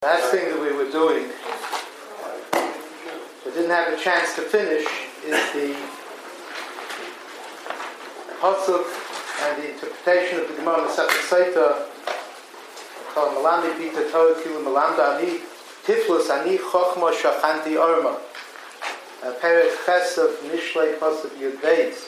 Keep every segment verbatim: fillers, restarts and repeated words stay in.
Last thing that we were doing, we didn't have a chance to finish, is the pasuk and the interpretation of the Gemara Masechet Sotah. Called Malandi Bita Torah Kilu Malanda Ani Tiflus Ani Chochma Shachanti Orma. Perek Ches of Mishlei pasuk Yud Beis.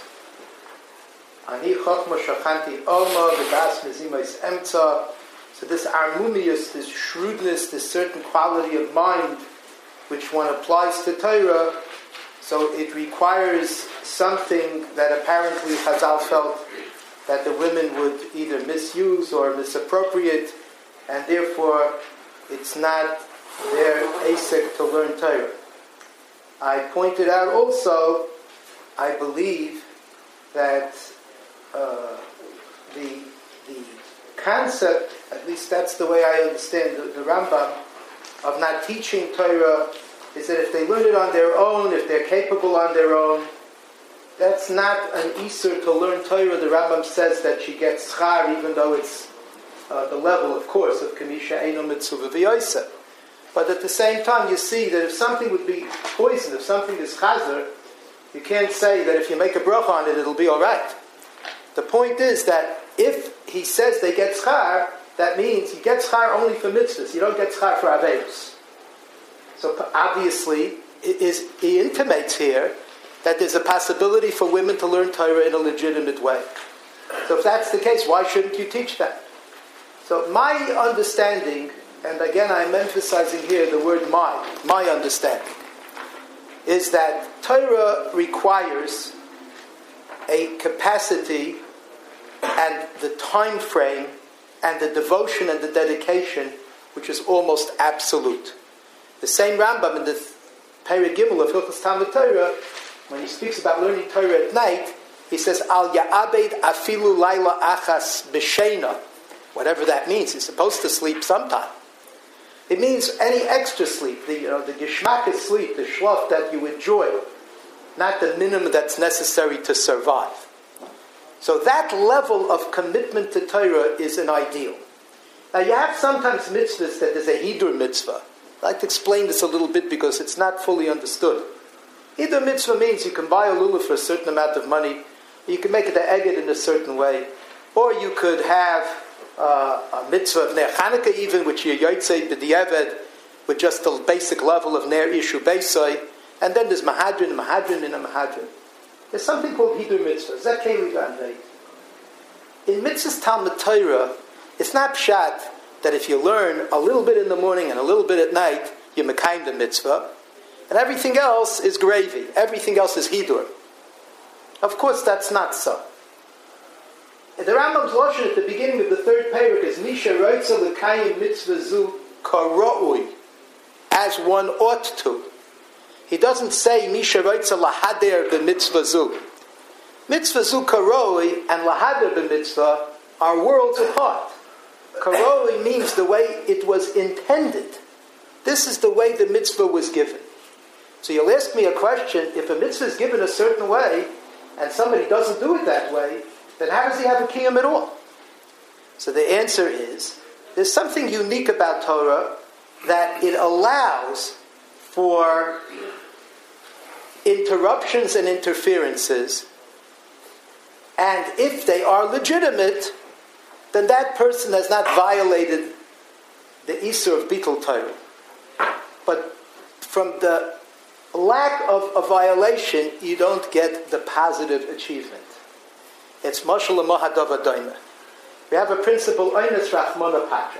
Ani Chochma Shachanti Orma V'das Mezimais Emtza. So this armunius, this shrewdness, this certain quality of mind which one applies to Torah, so it requires something that apparently Chazal felt that the women would either misuse or misappropriate, and therefore it's not their asek to learn Torah. I pointed out also, I believe that uh, the the concept, at least that's the way I understand the, the Rambam, of not teaching Torah, is that if they learn it on their own, if they're capable on their own, that's not an Isur to learn Torah. The Rambam says that she gets schar, even though it's uh, the level, of course, of Kamisha Eino Mitzvah V'Yoysa. But at the same time, you see that if something would be poison, if something is chazer, you can't say that if you make a bracha on it, it'll be all right. The point is that if he says they get schar, that means you get schar only for mitzvahs. You don't get schar for averos. So obviously, it is, he intimates here that there's a possibility for women to learn Torah in a legitimate way. So if that's the case, why shouldn't you teach that? So my understanding, and again I'm emphasizing here the word my, my understanding, is that Torah requires a capacity and the time frame and the devotion and the dedication which is almost absolute. The same Rambam in the Perek Gimel of Hilchos Talmud Torah, when he speaks about learning Torah at night, he says, Al ya'abed afilu laila achas b'sheina. Whatever that means, he's supposed to sleep sometime. It means any extra sleep, the, you know, the geschmack sleep, the shlaf that you enjoy, not the minimum that's necessary to survive. So that level of commitment to Torah is an ideal. Now you have sometimes mitzvahs that there's a hidur mitzvah. I'd like to explain this a little bit because it's not fully understood. Hidur mitzvah means you can buy a lulav for a certain amount of money, you can make it an eged in a certain way, or you could have uh, a mitzvah of Ner Chanukah even, which you yotzei b'diavad, with just the basic level of Ner Ishu Beisai, and then there's Mahadrin, Mahadrin, and a Mahadrin. There's something called Hidur Mitzvah. Zakeli Vanvei. In Mitzvah's Talmud Torah, it's not pshat that if you learn a little bit in the morning and a little bit at night, you mekayim the mitzvah, and everything else is gravy. Everything else is Hidur. Of course, that's not so. The Rambam's lashon at the beginning of the third parak is Misha Roitza L'Kayim Mitzvah Zu Karoi, as one ought to. He doesn't say Misha Roitza Lahader B'Mitzvah Zu. Mitzvah Zu Karoi and Lahader B'Mitzvah are worlds apart. Karoi means the way it was intended. This is the way the mitzvah was given. So you'll ask me a question, if a mitzvah is given a certain way and somebody doesn't do it that way, then how does he have a kiyum at all? So the answer is, there's something unique about Torah that it allows for interruptions and interferences, and if they are legitimate, then that person has not violated the Isur of Bitul Torah. But from the lack of a violation, you don't get the positive achievement. It's Mashal Mahadav Adayna. We have a principle, Oynes Rachmana Patra.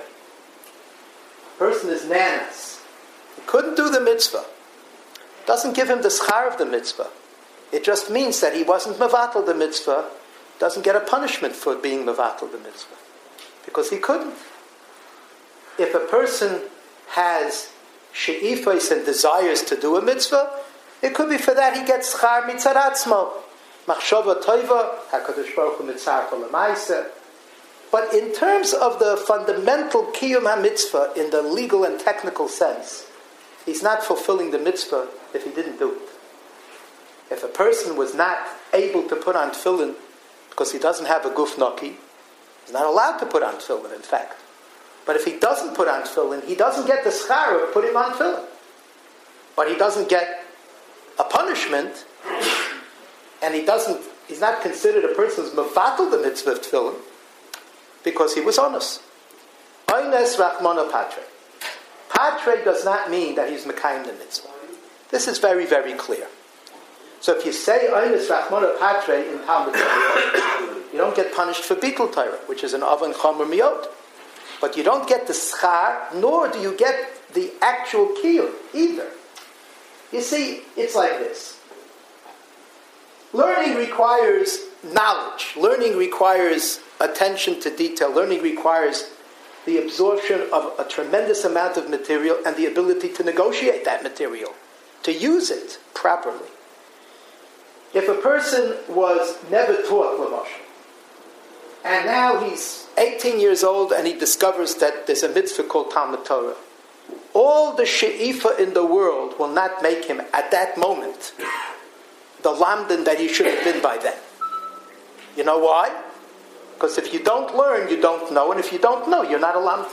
Person is nanas. He couldn't do the mitzvah. Doesn't give him the schar of the mitzvah. It just means that he wasn't mevatel the mitzvah, doesn't get a punishment for being mevatel the mitzvah. Because he couldn't. If a person has she'ifos and desires to do a mitzvah, it could be for that he gets schar mitzaratzmo. Machshava toiva, HaKadosh Baruch Hu mitzar kol ha'maaseh. But in terms of the fundamental kiyum ha-mitzvah, in the legal and technical sense, he's not fulfilling the mitzvah if he didn't do it. If a person was not able to put on tefillin because he doesn't have a guf naki, he's not allowed to put on tefillin, in fact. But if he doesn't put on tefillin, he doesn't get the schar of putting on tefillin. But he doesn't get a punishment, and he doesn't, he's not considered a person who's mevatel the mitzvah of tefillin, because he was honest. Oynes rachmana patre. Patre does not mean that he's mekayim the mitzvah. This is very, very clear. So if you say oynes rachmana patre in Talmud Torah, you don't get punished for bitul Torah, which is an avan chomer miyot. But you don't get the schar, nor do you get the actual kiyum either. You see, it's like this. Learning requires knowledge. Learning requires attention to detail. Learning requires the absorption of a tremendous amount of material and the ability to negotiate that material, to use it properly. If a person was never taught Lamashal, and now he's eighteen years old and he discovers that there's a mitzvah called Talmud Torah, all the she'ifa in the world will not make him, at that moment, the lamdan that he should have been by then. You know why? Because if you don't learn, you don't know, and if you don't know, you're not a lamdan.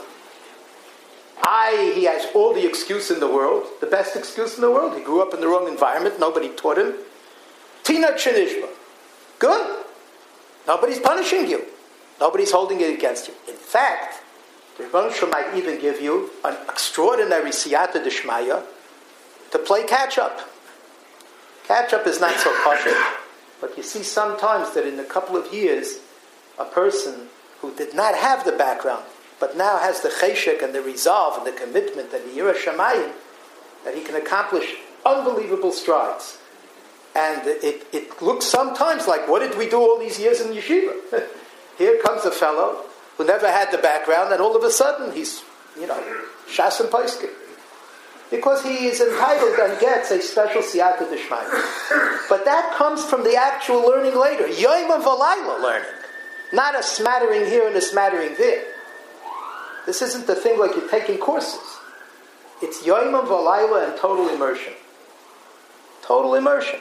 I, he has all the excuse in the world, the best excuse in the world. He grew up in the wrong environment, nobody taught him. Tina Chenishba. Good. Nobody's punishing you. Nobody's holding it against you. In fact, the Rebbeinu Shalom might even give you an extraordinary siyata d'shmaya to play catch-up. Catch-up is not so kosher, but you see sometimes that in a couple of years, a person who did not have the background, but now has the cheshek and the resolve and the commitment and the yirah shamayim, that he can accomplish unbelievable strides. And it, it looks sometimes like, what did we do all these years in yeshiva? Here comes a fellow who never had the background, and all of a sudden he's, you know, shas and paiskin. Because he is entitled and gets a special siyata d'shmaya. But that comes from the actual learning later. Yom and v'layla learning. Not a smattering here and a smattering there. This isn't the thing like you're taking courses. It's Yom and v'layla and total immersion. Total immersion.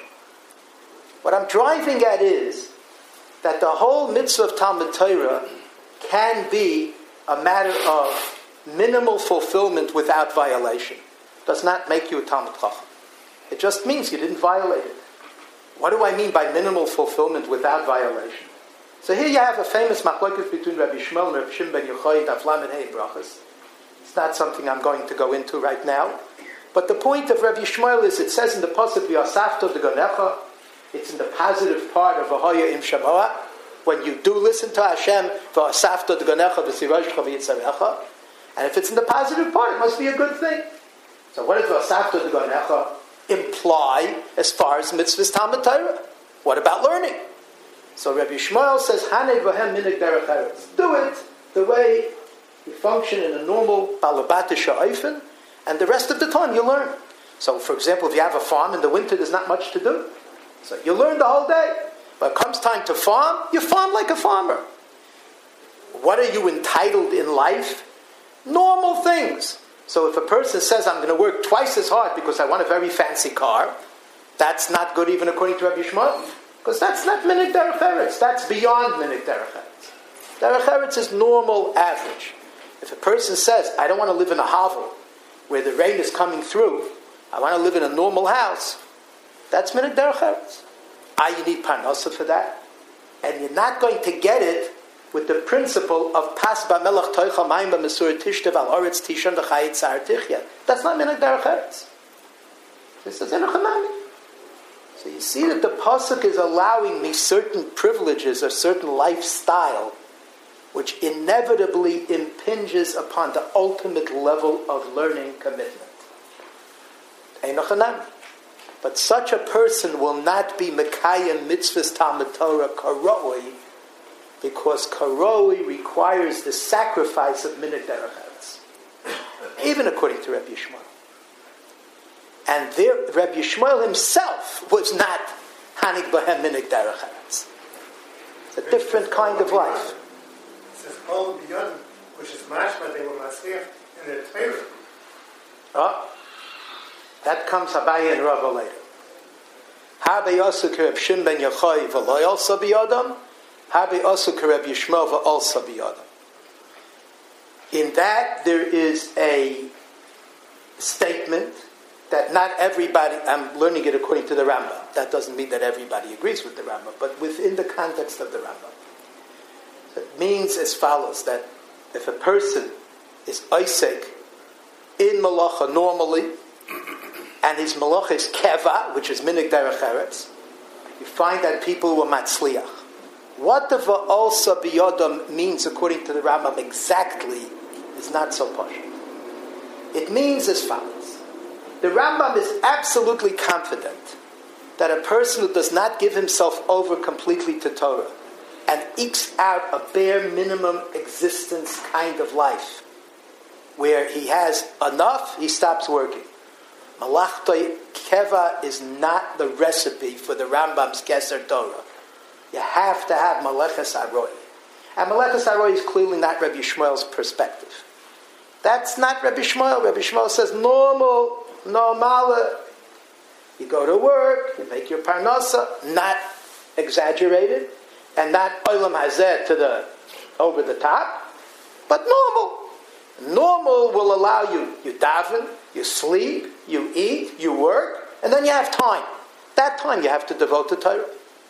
What I'm driving at is that the whole mitzvah of Talmud Torah can be a matter of minimal fulfillment without violation. It does not make you a Talmud Chacham. It just means you didn't violate it. What do I mean by minimal fulfillment without violation? So here you have a famous machlokes between Rabbi Shmuel and Rabbi Shimon ben Yochai, Daf Lamed Hey Brachos. It's not something I'm going to go into right now. But the point of Rabbi Shmuel is, it says in the pasuk, V'asafto d'gonecha, it's in the positive part of Ahoya im Shamoa, when you do listen to Hashem, V'asafto d'gonecha v'sirajcha v'yitzarecha, and if it's in the positive part, it must be a good thing. So what does V'asafto d'gonecha imply as far as mitzvahs Talmud Torah? What about learning? So Rabbi Shmuel says, Haneg v'hem minig derech eretz. Do it the way you function in a normal balabata sha'ofen, and the rest of the time you learn. So, for example, if you have a farm in the winter, there's not much to do. So you learn the whole day. But it comes time to farm, you farm like a farmer. What are you entitled in life? Normal things. So if a person says, I'm going to work twice as hard because I want a very fancy car, that's not good even according to Rabbi Shmuel. Because that's not minig derech eretz. That's beyond minig derech eretz. Derech eretz is normal, average. If a person says, I don't want to live in a hovel where the rain is coming through, I want to live in a normal house, that's minig derech eretz. Ah, you need parnasa for that. And you're not going to get it with the principle of pas ba'melach toicha mayim b'mesur tishtav al oretz tishon d'chayit sar tichya. That's not minig derech eretz. This is enochanami. So you see that the pasuk is allowing me certain privileges or certain lifestyle which inevitably impinges upon the ultimate level of learning commitment. Einochanami. But such a person will not be Mekayim mitzvahs Talmud Torah karoi, because karoi requires the sacrifice of minig derech eretz, even according to Rabbi Shmuel. And there, Rabbi Shmuel himself was not hanig b'hem minig derech eretz. It's a different kind of life. It says all beyond, which is mashma they were matzliach in their Torah. Oh. That comes Abaye and Rava later. Habe Yosuk Reb Shimon ben Yochai v'lo also biyadam. Habe Yosuk Reb Yishmael v'alsa biyadam. In that there is a statement that not everybody, I'm learning it according to the Rambam. That doesn't mean that everybody agrees with the Rambam, but within the context of the Rambam. It means as follows, that if a person is Isaac in Malacha normally, and his Malacha is Keva, which is Minig Derech Eretz, you find that people were Matzliach. What the Va'olsa Biyodam means according to the Rambam exactly is not so posh. It means as follows. The Rambam is absolutely confident that a person who does not give himself over completely to Torah and ekes out a bare minimum existence kind of life, where he has enough, he stops working. Malachtoi Keva is not the recipe for the Rambam's Keser Torah. You have to have Maleches Aroi. And Maleches Aroi is clearly not Rabbi Shmuel's perspective. That's not Rabbi Shmuel. Rabbi Shmuel says normal, normal. You go to work, you make your parnasa, not exaggerated, and not olam hazeh to the over the top, but normal. Normal will allow you, you daven, you sleep, you eat, you work, and then you have time. That time you have to devote to Torah.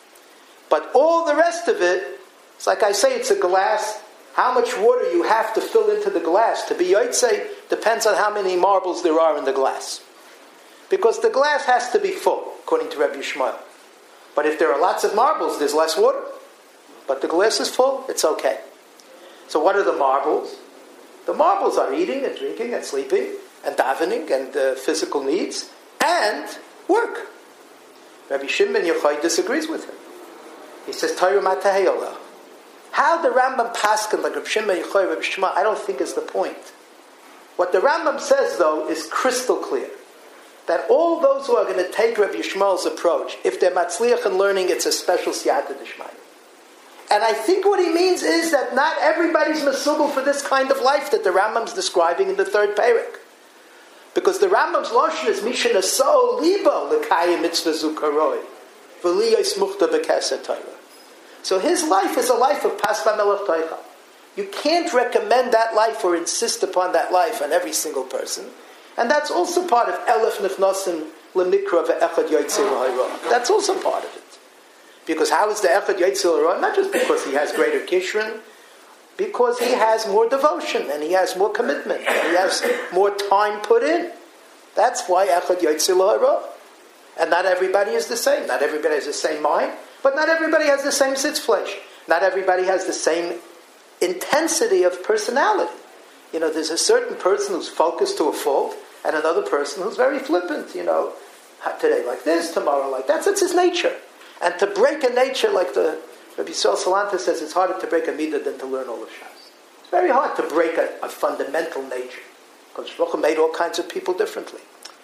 But all the rest of it, it's like I say, it's a glass. How much water you have to fill into the glass to be yotzei depends on how many marbles there are in the glass. Because the glass has to be full, according to Rabbi Shmuel. But if there are lots of marbles, there's less water. But the glass is full, it's okay. So what are the marbles? The marbles are eating and drinking and sleeping and davening and uh, physical needs and work. Rabbi Shimon Yochai disagrees with him. He says, Torah matahayollah. How the Rambam paskin like Rabbi Shimon Yochai, Rabbi Shema, I don't think is the point. What the Rambam says, though, is crystal clear. That all those who are going to take Rabbi Shmuel's approach, if they're matzliach in learning, it's a special siyata d'shmaya. And I think what he means is that not everybody's mesugel for this kind of life that the Rambam's describing in the third parak. Because the Rambam's lashon is mishen aso libo l'kayim mitzvah zukaroi v'liyos muchta b'keser Torah. So his life is a life of pasva melech toicha. You can't recommend that life or insist upon that life on every single person. And that's also part of elef nichnasim lemikra ve'echad yotzei l'hayra. That's also part of it. Because how is the echad yotzei l'hayra? Not just because he has greater kishron, because he has more devotion and he has more commitment and he has more time put in. That's why echad yotzei l'hayra. And not everybody is the same. Not everybody has the same mind, but not everybody has the same sitz flesh. Not everybody has the same intensity of personality. You know, there's a certain person who's focused to a fault, and another person who's very flippant, you know, today like this, tomorrow like that. That's his nature. And to break a nature like the Rabbi Yisrael Salanta says, it's harder to break a midah than to learn all of Shas. It's very hard to break a, a fundamental nature, because Baruch Hu made all kinds of people differently.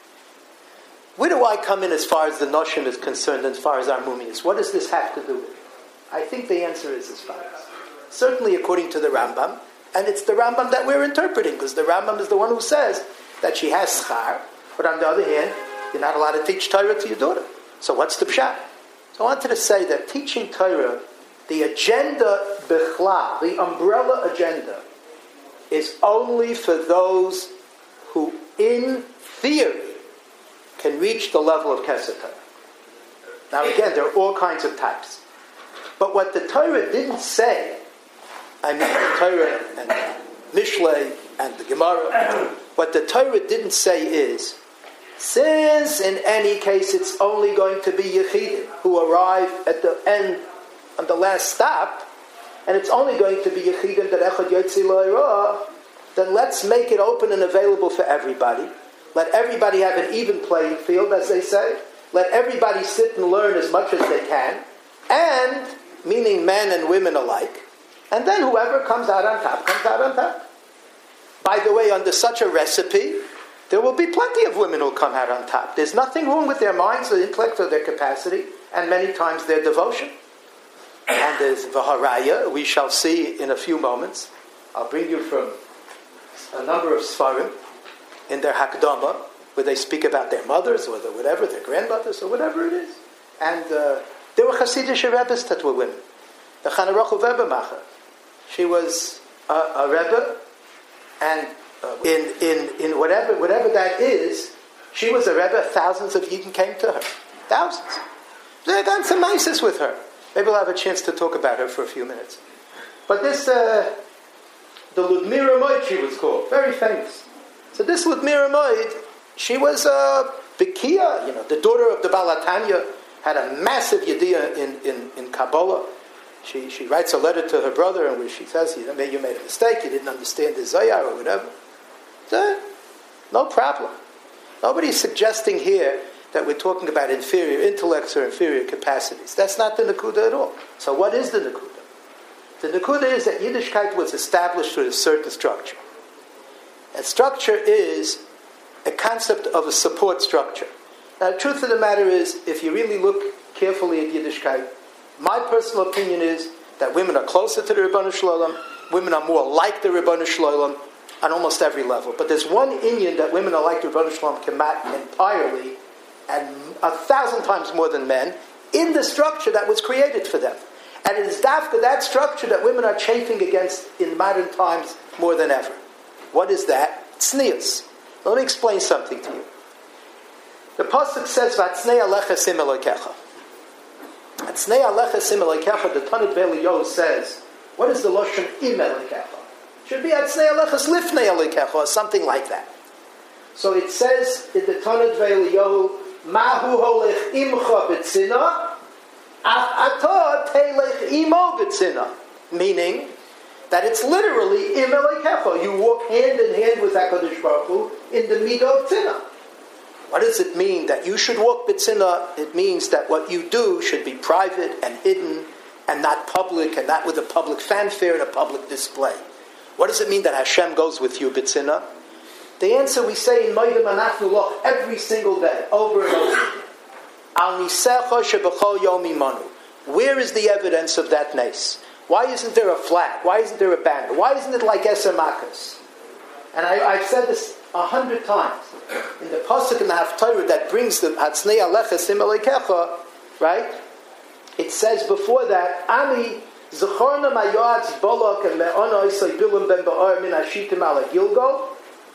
Where do I come in as far as the noshim is concerned, as far as our mumias? What does this have to do with it? I think the answer is as follows. Certainly according to the Rambam, and it's the Rambam that we're interpreting, because the Rambam is the one who says that she has schar, but on the other hand, you're not allowed to teach Torah to your daughter. So what's the pshat? So I wanted to say that teaching Torah, the agenda bichlal, the umbrella agenda, is only for those who, in theory, can reach the level of Keser Torah. Now again, there are all kinds of types. But what the Torah didn't say, I mean the Torah and Mishlei and the Gemara, what the Torah didn't say is, since in any case it's only going to be Yechidim who arrive at the end, on the last stop, and it's only going to be Yechidim that Echad Yotzei L'Hayra, then let's make it open and available for everybody. Let everybody have an even playing field, as they say. Let everybody sit and learn as much as they can, and, meaning men and women alike, and then whoever comes out on top, comes out on top. By the way, under such a recipe, there will be plenty of women who will come out on top. There's nothing wrong with their minds, their intellect, or their capacity, and many times their devotion. And there's Vaharaya, we shall see in a few moments. I'll bring you from a number of Sfarim in their Hakdama, where they speak about their mothers, or their whatever, their grandmothers, or whatever it is. And uh, there were Hasidic Rebbes that were women. The Chana Rochel Webermacher, she was a, a Rebbe And uh, in, in, in whatever, whatever that is, she was a Rebbe, thousands of Yidden came to her. Thousands. They've done some nices with her. Maybe we'll have a chance to talk about her for a few minutes. But this, uh, the Ludmira Moed, she was called, very famous. So this Ludmira Moed, she was a Bekia, you know, the daughter of the Balatanya, had a massive Yediyah in, in, in Kabbalah. She she writes a letter to her brother in which she says, you know, you made a mistake, you didn't understand the Zohar or whatever. So, no problem. Nobody's suggesting here that we're talking about inferior intellects or inferior capacities. That's not the Nakuda at all. So what is the Nakuda? The Nakuda is that Yiddishkeit was established with a certain structure. And structure is a concept of a support structure. Now, the truth of the matter is, if you really look carefully at Yiddishkeit, my personal opinion is that women are closer to the Ribono Shel Olam, women are more like the Ribono Shel Olam on almost every level. But there's one inyan that women are like the Ribono Shel Olam entirely, and a thousand times more than men, in the structure that was created for them. And it is dafka that structure that women are chafing against in modern times more than ever. What is that? Tznius. Let me explain something to you. The pasuk says, "V'atznei alecha sim elokecha." Atznei alecha sim elokecha. The Tanit Ve'Eliyahu says, what is the lashon im elokecha? Should be atznei alecha lifnei elokecha or something like that. So it says in the Tanit Ve'Eliyahu, "Mahu holech imcha b'tzina, af atah telech imo b'tzina," meaning that it's literally im elokecha. You walk hand in hand with HaKadosh Baruch Hu in the midah of tzina. What does it mean that you should walk b'tzina? It means that what you do should be private and hidden and not public and not with a public fanfare and a public display. What does it mean that Hashem goes with you b'tzina? The answer we say in Moedim Anachnu Loch every single day, over and over. Al nisecha shebechol yom imanu. Where is the evidence of that nace? Why isn't there a flag? Why isn't there a banner? Why isn't it like Eser Makkos? And I, I've said this a hundred times. In the pasuk in the Haftarah that brings the Hatznei Alecha Sim Elokecha, right? It says before that, Ami Zechorna Mayatz Bolok and Me'ona Isai Bilam Ben Ba'ar Min Hashitim Ala Gilgal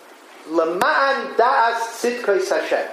Lama'an Da'as Tzidkos Hashem.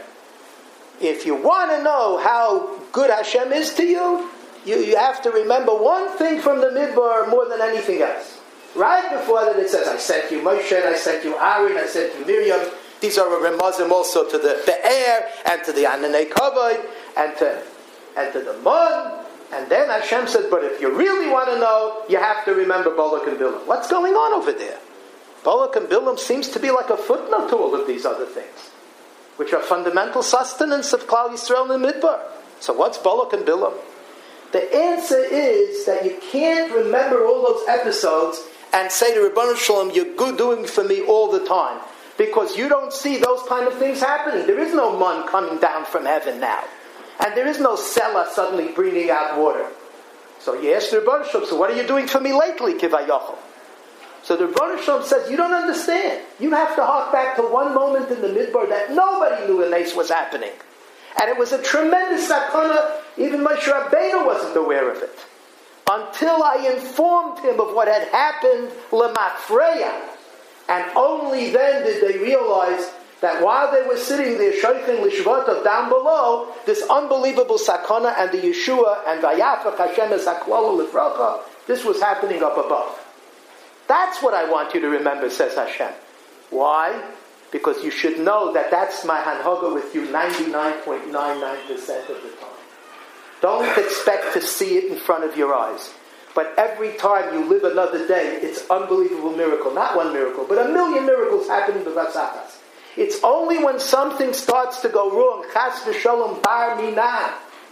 If you want to know how good Hashem is to you, you, you have to remember one thing from the Midbar more than anything else. Right before that it says, I sent you Moshe, and I sent you Aaron, I sent you Miriam. These are a remazim also to the Be'er, and to the Ananei Kavod, and to, and to the Mon. And then Hashem says, but if you really want to know, you have to remember Balak and Bilam. What's going on over there? Balak and Bilam seems to be like a footnote to all of these other things, which are fundamental sustenance of Klal Yisrael in Midbar. So what's Balak and Bilam? The answer is that you can't remember all those episodes and say to Ribono Shel Olam, you're good doing for me all the time. Because you don't see those kind of things happening. There is no man coming down from heaven now. And there is no Sela suddenly bringing out water. So you ask the Ribono Shel Olam, so what are you doing for me lately, Kivayachol? So the Ribono Shel Olam says, you don't understand. You have to hark back to one moment in the Midbar that nobody knew a nace was happening. And it was a tremendous sakana. Even Moshe Rabbeinu wasn't aware of it. Until I informed him of what had happened, Lemafreya. And only then did they realize that while they were sitting there, Shoichin Lishvota down below, this unbelievable sakana and the Yeshua and Vayafach Hashem es haklala lifrocha, this was happening up above. That's what I want you to remember, says Hashem. Why? Because you should know that that's my hanhoga with you ninety-nine point nine nine percent of the time. Don't expect to see it in front of your eyes. But every time you live another day, it's unbelievable miracle. Not one miracle, but a million miracles happening to Vasachas. It's only when something starts to go wrong, Chas v'sholom bar minah,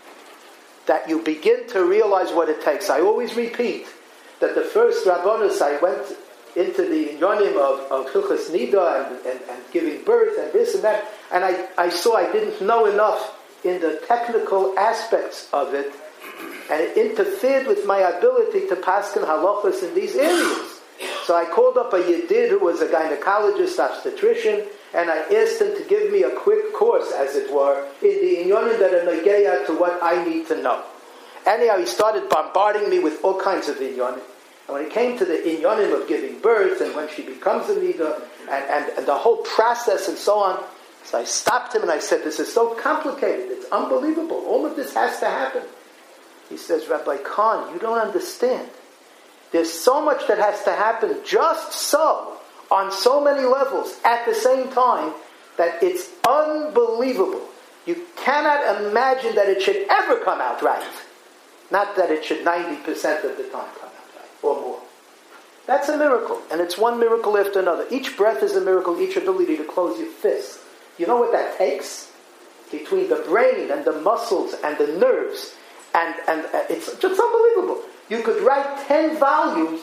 that you begin to realize what it takes. I always repeat that the first Rabbanos, I went into the yonim of, of Hilchas Nida and, and, and giving birth and this and that, and I, I saw I didn't know enough in the technical aspects of it, and it interfered with my ability to paskin halachos in these areas. So I called up a yedid who was a gynecologist, obstetrician, and I asked him to give me a quick course, as it were, in the inyonim that are negeya to what I need to know. Anyhow, he started bombarding me with all kinds of inyonim. And when it came to the inyanim of giving birth, and when she becomes a nida, and, and, and the whole process and so on, so I stopped him and I said, this is so complicated, it's unbelievable, all of this has to happen. He says, Rabbi Kahn, you don't understand. There's so much that has to happen just so, on so many levels, at the same time, that it's unbelievable. You cannot imagine that it should ever come out right. Not that it should ninety percent of the time come out right, or more. That's a miracle, and it's one miracle after another. Each breath is a miracle, each ability to close your fist. You know what that takes? Between the brain and the muscles and the nerves, and, and uh, it's just unbelievable. You could write ten volumes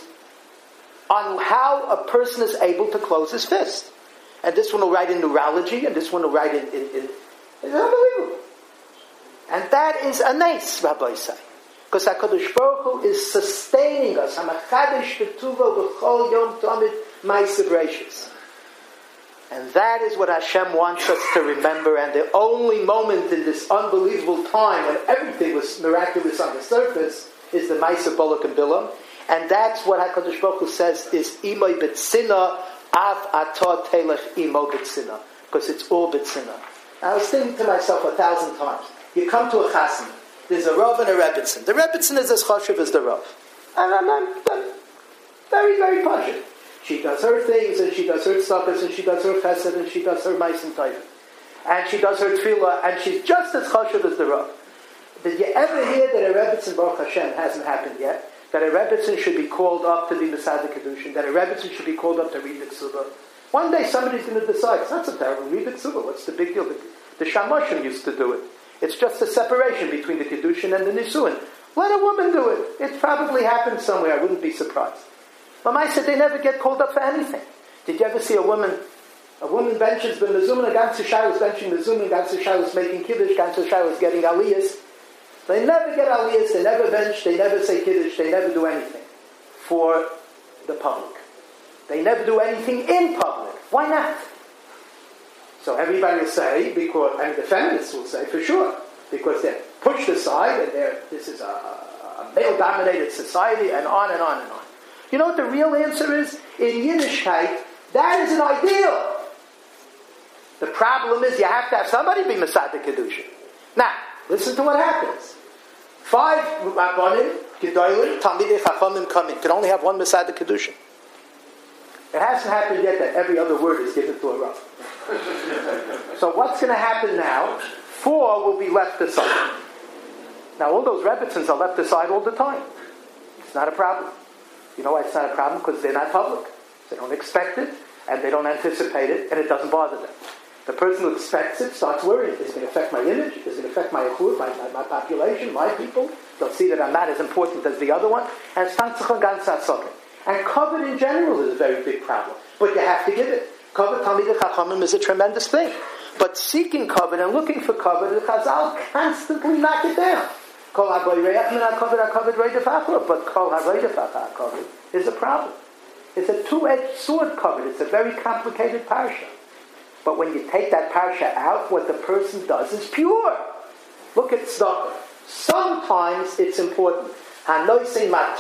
on how a person is able to close his fist. And this one will write in neurology, and this one will write in... in, in it's unbelievable. And that is a nice, Rabbi say. Because HaKadosh Baruch Hu is sustaining us. HaMachadish B'tuvo B'chol Yom Tomid Ma'aseh Bereishis. And that is what Hashem wants us to remember. And the only moment in this unbelievable time when everything was miraculous on the surface is the Ma'aseh Balak and Bilam. And that's what HaKadosh Baruch Hu says is Imoi B'tzina Av Atah Telech Imo B'tzina. Because it's all B'tzina. I was thinking to myself a thousand times, you come to a chasana, there's a Rav and a Rebbitzin. The Rebbitzin is as chashuv as the Rav. And I'm, I'm, I'm very, very passionate. She does her things, and she does her tzedakos, and she does her chesed, and she does her ma'asim tovim. And she does her tefillah, and she's just as chashuv as the Rav. Did you ever hear that a Rebbitzin, Baruch Hashem, hasn't happened yet? That a Rebbitzin should be called up to be Masada Kedushin, that a Rebbitzin should be called up to read the Ksubah. One day somebody's going to decide, it's not so terrible, read the Ksubah, what's the big deal? The, the Shamoshim used to do it. It's just a separation between the Kedushin and the Nisuin. Let a woman do it. It probably happened somewhere, I wouldn't be surprised. Mama said they never get called up for anything. Did you ever see a woman, a woman benches the Mezumin, a Gansu Shai was benching Mezumin, Gansu Shai was making Kiddush, Gansu Shai was getting Aliyahs. They never get Aliyahs, they never bench, they never say Kiddush, they never do anything for the public. They never do anything in public. Why not? So everybody will say, because, and the feminists will say, for sure, because they're pushed aside, and they're, this is a, a male-dominated society, and on and on and on. You know what the real answer is? In Yiddishkeit, that is an ideal. The problem is you have to have somebody be Masada Kedushin. Now, listen to what happens. Five Rabbanim, Gedolim, Talmidei Chachamim come in. You can only have one Masada Kedushin. It hasn't happened yet that every other word is given to a Rav. So what's going to happen now? Four will be left aside. Now all those Rebbitzins are left aside all the time. It's not a problem. You know why it's not a problem? Because they're not public. They don't expect it, and they don't anticipate it, and it doesn't bother them. The person who expects it starts worrying. Is it going to affect my image? Is it going to affect my achud, my, my, my population, my people? They'll see that I'm not as important as the other one. And it's tantzach gan tzatzokin. And covet in general is a very big problem. But you have to give it. Covet Talmidei Chachamim is a tremendous thing. But seeking covet and looking for covet, the Chazal constantly knock it down. Kol ha-boirei min ha-kovet ha-kovet roidef achor. But kol ha-roidef ha-kovet is a problem. It's a two-edged sword covet. It's a very complicated parsha. But when you take that parsha out, what the person does is pure. Look at tzedakah. Sometimes it's important. Because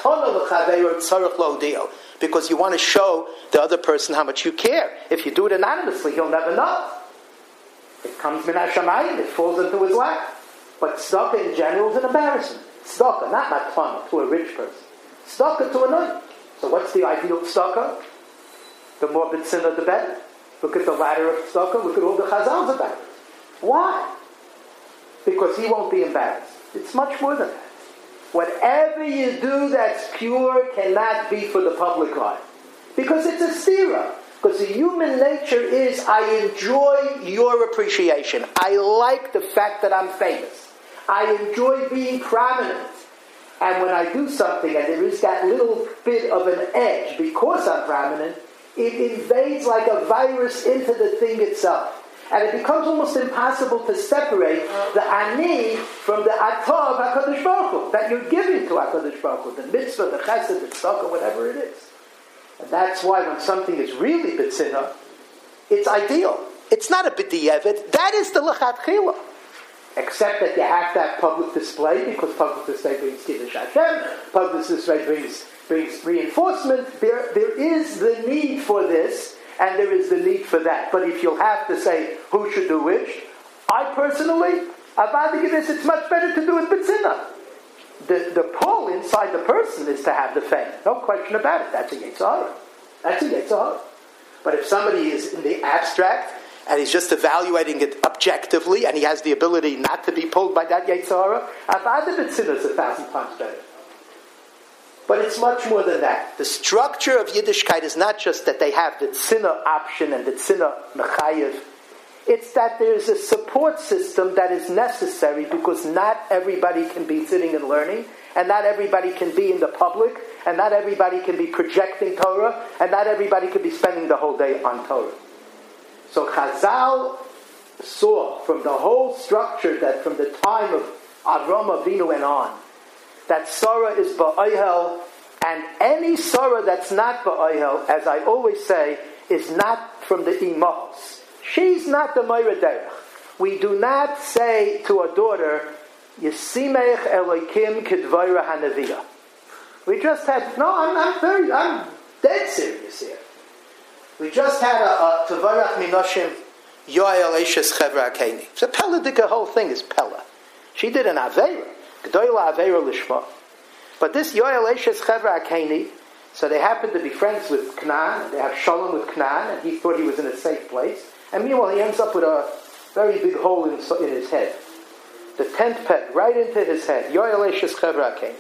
you want to show the other person how much you care. If you do it anonymously, he'll never know. It comes min hashamayim, it falls into his lap. But tzedakah in general is an embarrassment. Tzedakah, not matana, to a rich person. Tzedakah to another. So what's the ideal tzedakah? The more b'tzina, the better. Look at the ladder of tzedakah, look at all the chazals about it. Why? Because he won't be embarrassed. It's much more than that. Whatever you do that's pure cannot be for the public eye. Because it's a stira. Because the human nature is, I enjoy your appreciation. I like the fact that I'm famous. I enjoy being prominent. And when I do something and there is that little bit of an edge because I'm prominent, it invades like a virus into the thing itself. And it becomes almost impossible to separate the ani from the atah of HaKadosh Baruch Hu, that you're giving to HaKadosh Baruch Hu, the mitzvah, the chesed, the tzedakah, whatever it is. And that's why when something is really b'tzina, it's ideal. It's not a b'di'evet. That is the lechatchila. Except that you have to have public display, because public display brings Kiddush Hashem, public display brings brings reinforcement. There, there is the need for this, and there is the need for that. But if you'll have to say who should do which, I personally, I'd give this, it's much better to do it B'tzina. The, the pull inside the person is to have the faith. No question about it. That's a Yetzer Hara. That's a Yetzer Hara. But if somebody is in the abstract, and he's just evaluating it objectively, and he has the ability not to be pulled by that Yetzer Hara, Avada B'tzina is a thousand times better. But it's much more than that. The structure of Yiddishkeit is not just that they have the tzina option and the tzina mechayev. It's that there's a support system that is necessary because not everybody can be sitting and learning, and not everybody can be in the public, and not everybody can be projecting Torah, and not everybody can be spending the whole day on Torah. So Chazal saw from the whole structure that from the time of Avram Avinu and on, that Sarah is Ba'ohel, and any Sarah that's not Ba'ohel, as I always say, is not from the Imahos. She's not the Moira Derech. We do not say to a daughter, Yesimech Elokim Kedvaira Hanaviyah. We just had, no, I'm, I'm very, I'm dead serious here. We just had a, a Tevarach Minoshim Yoel Eishes Chevra Akeni. So Pella did the whole thing is Pella. She did an Aveira. G'doyla Aveira Lishma. But this Yoel Eishes Chevra Akeni, so they happened to be friends with Canaan, they have Shalom with Canaan, and he thought he was in a safe place. And meanwhile, he ends up with a very big hole in, in his head. The tent peg, right into his head. Yoel Eishes Chevra Akeni.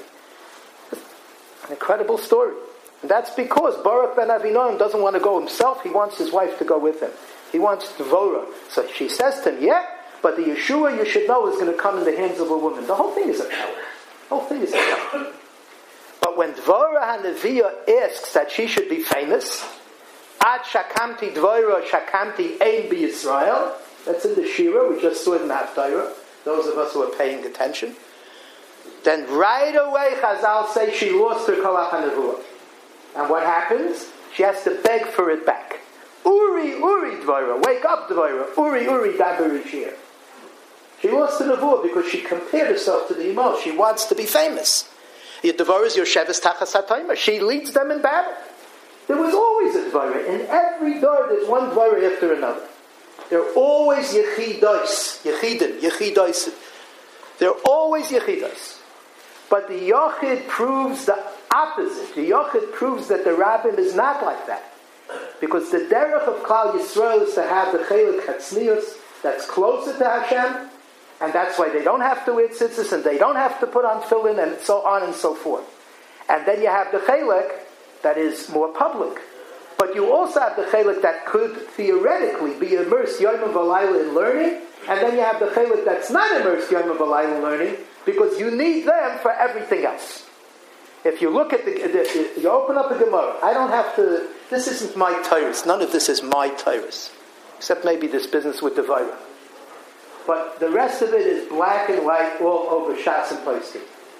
An incredible story. And that's because Baruch ben Avinoam doesn't want to go himself. He wants his wife to go with him. He wants Dvorah. So she says to him, yeah, but the Yeshua you should know is going to come in the hands of a woman. The whole thing is a power. The whole thing is a power. But when Dvorah HaNeviah asks that she should be famous, Ad Shakamti Dvorah Shakamti Ein B'Yisrael, that's in the Shira, we just saw it in the Haftarah, those of us who are paying attention, then right away Chazal say she lost her Kolach HaNevuah. And what happens? She has to beg for it back. Uri, Uri Dvorah, wake up Dvorah, Uri, Uri Daber Yishir. She lost the Nevuah because she compared herself to the Imam. She wants to be famous. Your Dvorah is your Sheves Tachas HaTomer. She leads them in battle. There was always a Dvorah. In every door there's one Dvorah after another. They're always Yechidos, Yechidim, Yechidos. They're always Yechidos. But the Yochid proves the opposite. The Yochid proves that the Rabbim is not like that. Because the derech of Klal Yisrael is to have the Chelik Hatznius that's closer to Hashem, and that's why they don't have to wear tzitzis, and they don't have to put on tefillin, and so on and so forth. And then you have the Chelik that is more public. But you also have the Chelik that could theoretically be immersed Yom V'Layla in learning, and then you have the Chelik that's not immersed Yom V'Layla in learning, because you need them for everything else. If you look at the, the you open up a Gemara, I don't have to, this isn't my Tyrus. None of this is my Tyrus. Except maybe this business with the Vira. But the rest of it is black and white all over Shas and Poskim.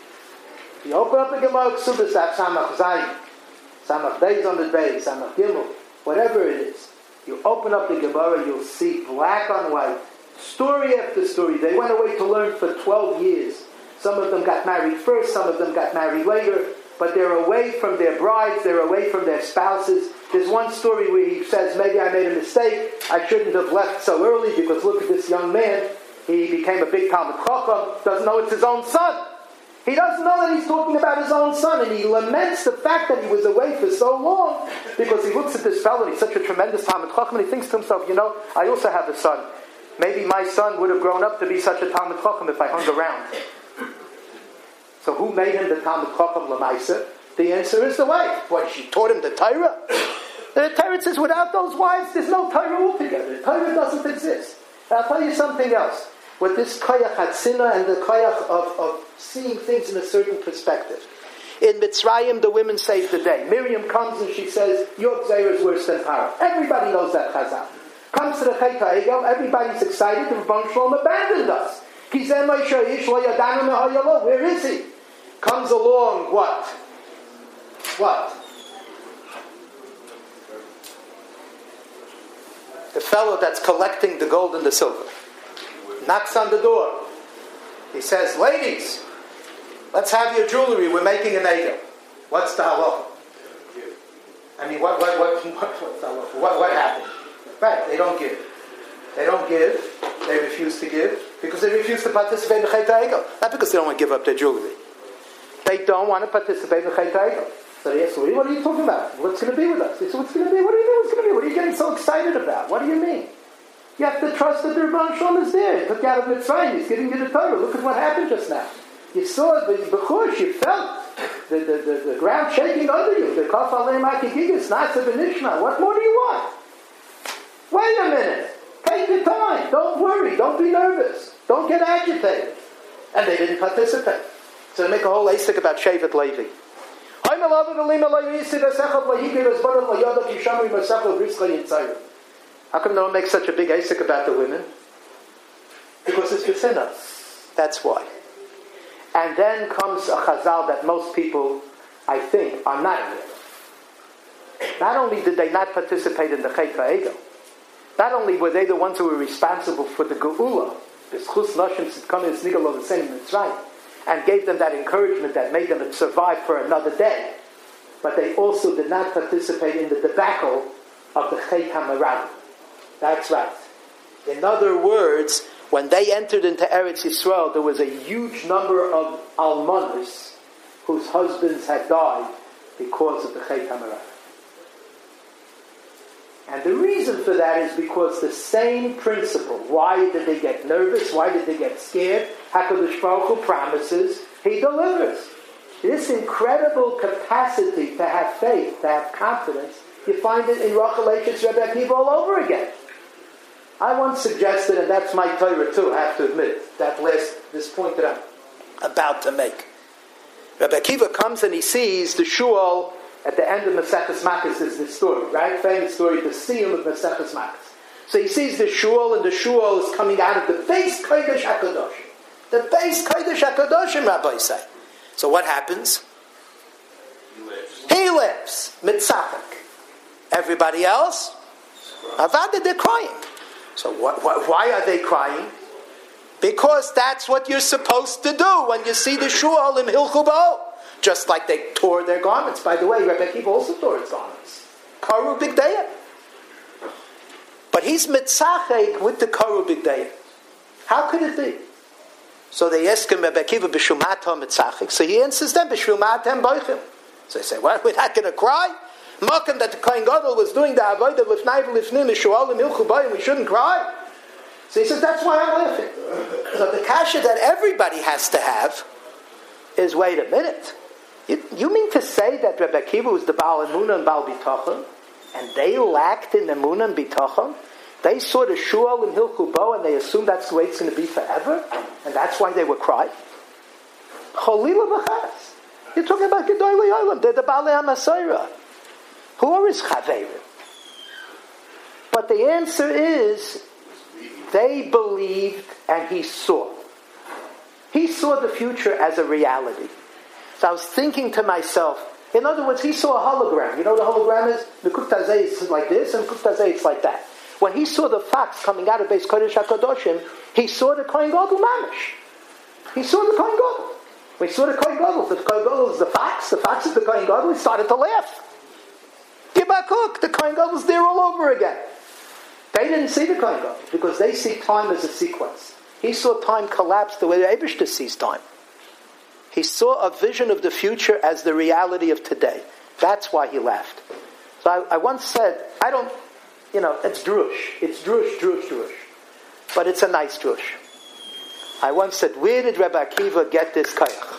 If you open up a Gemara, Ksubas, that's Samach Zayin, Samach Beis on the Beis, Samach Gimel, whatever it is. You open up the Gemara, you'll see black on white, story after story. They went away to learn for twelve years. Some of them got married first, some of them got married later, but they're away from their brides, they're away from their spouses. There's one story where he says, maybe I made a mistake, I shouldn't have left so early, because look at this young man, he became a big Talmud Chacham, doesn't know it's his own son. He doesn't know that he's talking about his own son, and he laments the fact that he was away for so long, because he looks at this fellow, and he's such a tremendous Talmud Chacham, and he thinks to himself, you know, I also have a son. Maybe my son would have grown up to be such a Talmud Chacham if I hung around. So who made him the Talmud Chacham Lamaisa? The answer is the wife. What, she taught him the Torah? The Torah says without those wives, there's no Torah altogether. The Torah doesn't exist. And I'll tell you something else. With this koyach hatzina and the koyach of, of seeing things in a certain perspective. In Mitzrayim, the women saved the day. Miriam comes and she says, your Gzeir is worse than Parah. Everybody knows that Chazal. Comes to the Chet HaEgel, everybody's excited, the Rebbeinu Shalom abandoned us. Where is he? Comes along what? What? The fellow that's collecting the gold and the silver. Knocks on the door. He says, ladies, let's have your jewelry. We're making an egel. What's the halacha? I mean, what, what, what, what, what's the halacha? What, what happened? Right, they don't give. They don't give. They refuse to give because they refuse to participate in the Chet HaEgel. Not because they don't want to give up their jewelry. They don't want to participate in the Chet HaEgel. So they ask, what are you talking about? What's going to be with us? They say, what's going to be? What do you mean what's going to be? What are you getting so excited about? What do you mean? You have to trust that the Rebbeinu Shalom is there. He took you out of Mitzrayim. He's giving you the Torah. Look at what happened just now. You saw it, but b'chush, you felt the, the, the, the ground shaking under you. The Kaf Alei Makigigis, Nasa B'Nishma. What more do you want? Wait a minute. Take your time. Don't worry. Don't be nervous. Don't get agitated. And they didn't participate. So they make a whole asik about Shevet Levi. How come no one makes such a big asik about the women? Because it's within us. That's why. And then comes a chazal that most people, I think, are not aware of. Not only did they not participate in the Chet HaEgel, not only were they the ones who were responsible for the Geula, the Schus Nashim Sitkam Nigel of the same Mitzrayim, and gave them that encouragement that made them survive for another day, but they also did not participate in the debacle of the Chet HaMeraglim. That's right. In other words, when they entered into Eretz Yisrael, there was a huge number of almanos whose husbands had died because of the Chet HaMeraglim. And the reason for that is because the same principle. Why did they get nervous? Why did they get scared? HaKadosh Baruch Hu promises, He delivers. This incredible capacity to have faith, to have confidence, you find it in Rachel Eichetz Rebbe Akiva all over again. I once suggested, and that's my Torah too, I have to admit, that last, this point that I'm about to make. Rebbe Akiva comes and he sees the shul at the end of Maseches Makkos is this story, right? Famous story, the siyum of Maseches Makkos. So he sees the shul, and the shul is coming out of the Beis Kodesh HaKadoshim. The Beis Kodesh HaKadoshim, Rabbi say. So what happens? He lives. He lives. Mitzachak. Everybody else? Avada, they're crying. So what, what, why are they crying? Because that's what you're supposed to do when you see the shul in Hilchu B'O. Just like they tore their garments. By the way, Rebbe Akiva also tore his garments. Karu Bigdeya. But he's mitzachek with the Karu Bigdeya. How could it be? So they ask him, Rebbe Akiva, b'shumatam mitzachek. So he answers them, b'shumatam boichim. So they say, what, we're not going to cry? Mokum that the Kohen Gadol was doing the avodah lifnai v'lifnim mishualim ilchu bayim, we shouldn't cry? So he says, that's why I'm laughing. So the kasha that everybody has to have is, wait a minute. You, you mean to say that Rebbe Akiva was the Baal Emunah and Baal Bitachon, and they lacked in Emunah and Bitachon? They saw the shul in Hilchu B'O and they assumed that's the way it's going to be forever, and that's why they were crying? Cholila v'chas. You're talking about Gedolei Olam. They're the Baalei HaMasayra. Who are his Chaverim? But the answer is, they believed and he saw. He saw the future as a reality. So I was thinking to myself, in other words, he saw a hologram. You know what a hologram is? The Kuftazeh is like this, and Kuftazeh is like that. When he saw the fox coming out of Beis Kodesh HaKadoshim, he saw the Kohen Gadol Mamish. He saw the Kohen Gadol. When he saw the Kohen Gadol, the Kohen Gadol is the fox, the fox is the Kohen Gadol, he started to laugh. Gibakuk, the Kohen Gadol was there all over again. They didn't see the Kohen Gadol, because they see time as a sequence. He saw time collapse the way the Eibishter sees time. He saw a vision of the future as the reality of today. That's why he laughed. So I, I once said, I don't, you know, it's drush. It's drush, drush, drush. But it's a nice drush. I once said, where did Rebbe Akiva get this kayach?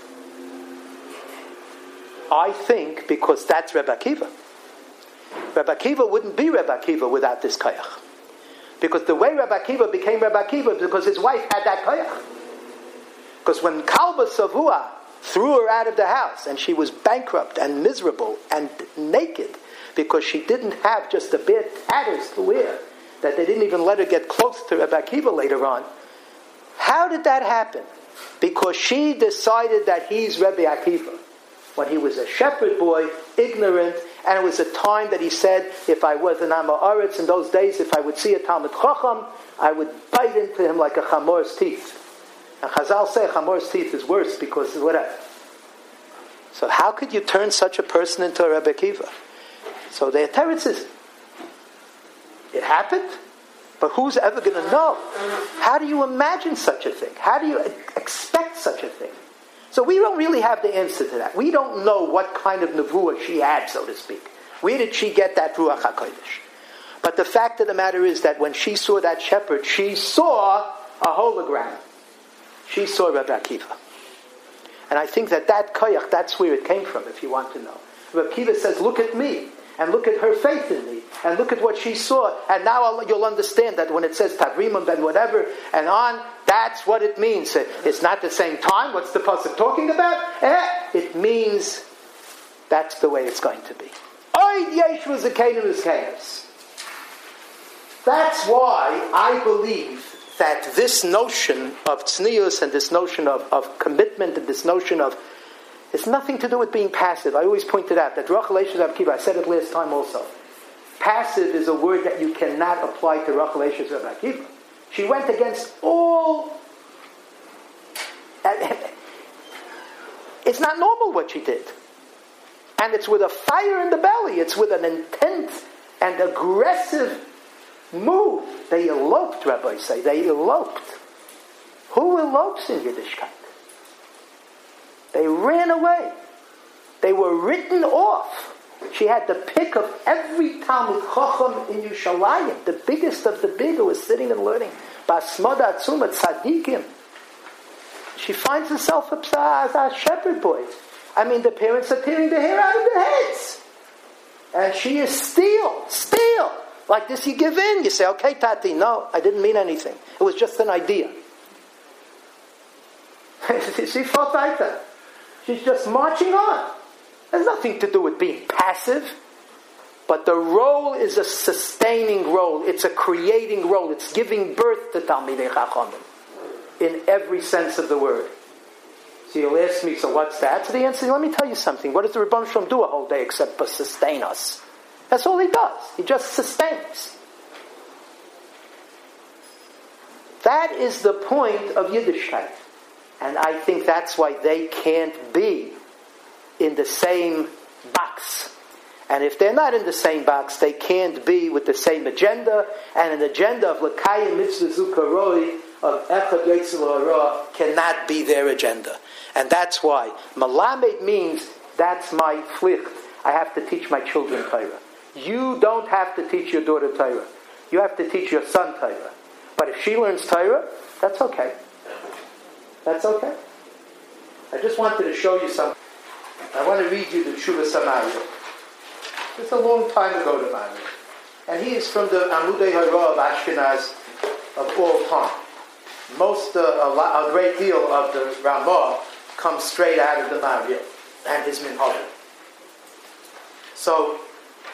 I think because that's Rebbe Akiva. Rebbe Akiva wouldn't be Rebbe Akiva without this kayach. Because the way Rebbe Akiva became Rebbe Akiva because his wife had that kayach. Because when Kalba Savua threw her out of the house and she was bankrupt and miserable and naked because she didn't have just the bare tatters to wear, that they didn't even let her get close to Rebbe Akiva later on. How did that happen? Because she decided that he's Rebbe Akiva. When he was a shepherd boy, ignorant, and it was a time that he said, if I was an Amma Aretz in those days, if I would see a Talmud Chacham, I would bite into him like a chamor's teeth. And Chazal say Chamor's teeth is worse because whatever. So how could you turn such a person into a Rebbe Akiva? So their teretz is, it happened, but who's ever going to know? How do you imagine such a thing? How do you expect such a thing? So we don't really have the answer to that. We don't know what kind of nevuah she had, so to speak. Where did she get that Ruach HaKodesh? But the fact of the matter is that when she saw that shepherd, she saw a hologram. She saw Rebbe Akiva. And I think that that koyach, that's where it came from, if you want to know. Rebbe Akiva says, look at me, and look at her faith in me, and look at what she saw, and now I'll, you'll understand that when it says Tavrimim and whatever, and on, that's what it means. It's not the same time. What's the pasuk talking about? Eh, it means that's the way it's going to be. Oid Yeshu Zakenim is chaos. That's why I believe that this notion of tznius and this notion of, of commitment and this notion of, it's nothing to do with being passive. I always pointed out that Rachel Eshes Rebbe Akiva, I said it last time also, passive is a word that you cannot apply to Rachel Eshes Rebbe Akiva. She went against all, it's not normal what she did. And it's with a fire in the belly, it's with an intense and aggressive move. They eloped, rabbis say. They eloped. Who elopes in Yiddishkeit? They ran away. They were written off. She had the pick of every Talmud Chacham in Yerushalayim, the biggest of the big who was sitting and learning. Basmada Atzuma Tzadikim. She finds herself as a shepherd boy. I mean, the parents are tearing the hair out of their heads. And she is steel, steel. Like this, you give in. You say, okay, Tati, no, I didn't mean anything. It was just an idea. She fought like that. She's just marching on. There's nothing to do with being passive. But the role is a sustaining role. It's a creating role. It's giving birth to Talmidei Chachamim. In every sense of the word. So you'll ask me, so what's that? So the answer is, let me tell you something. What does the Rebbeinu Shalom do a whole day except but sustain us? That's all he does. He just sustains. That is the point of Yiddishkeit. And I think that's why they can't be in the same box. And if they're not in the same box, they can't be with the same agenda. And an agenda of L'kayim Mitzvah Zukaroi, of Echad Yetzel Hara, cannot be their agenda. And that's why. Malamed means, that's my flicht. I have to teach my children Torah. You don't have to teach your daughter Torah. You have to teach your son Torah. But if she learns Torah, that's okay. That's okay. I just wanted to show you something. I want to read you the Tshuva Samaria. It's a long time ago to Maria. And he is from the Amudei Hara of Ashkenaz of all time. Most, uh, a, lot, a great deal of the Ramah comes straight out of the Maria and his Minhag. So,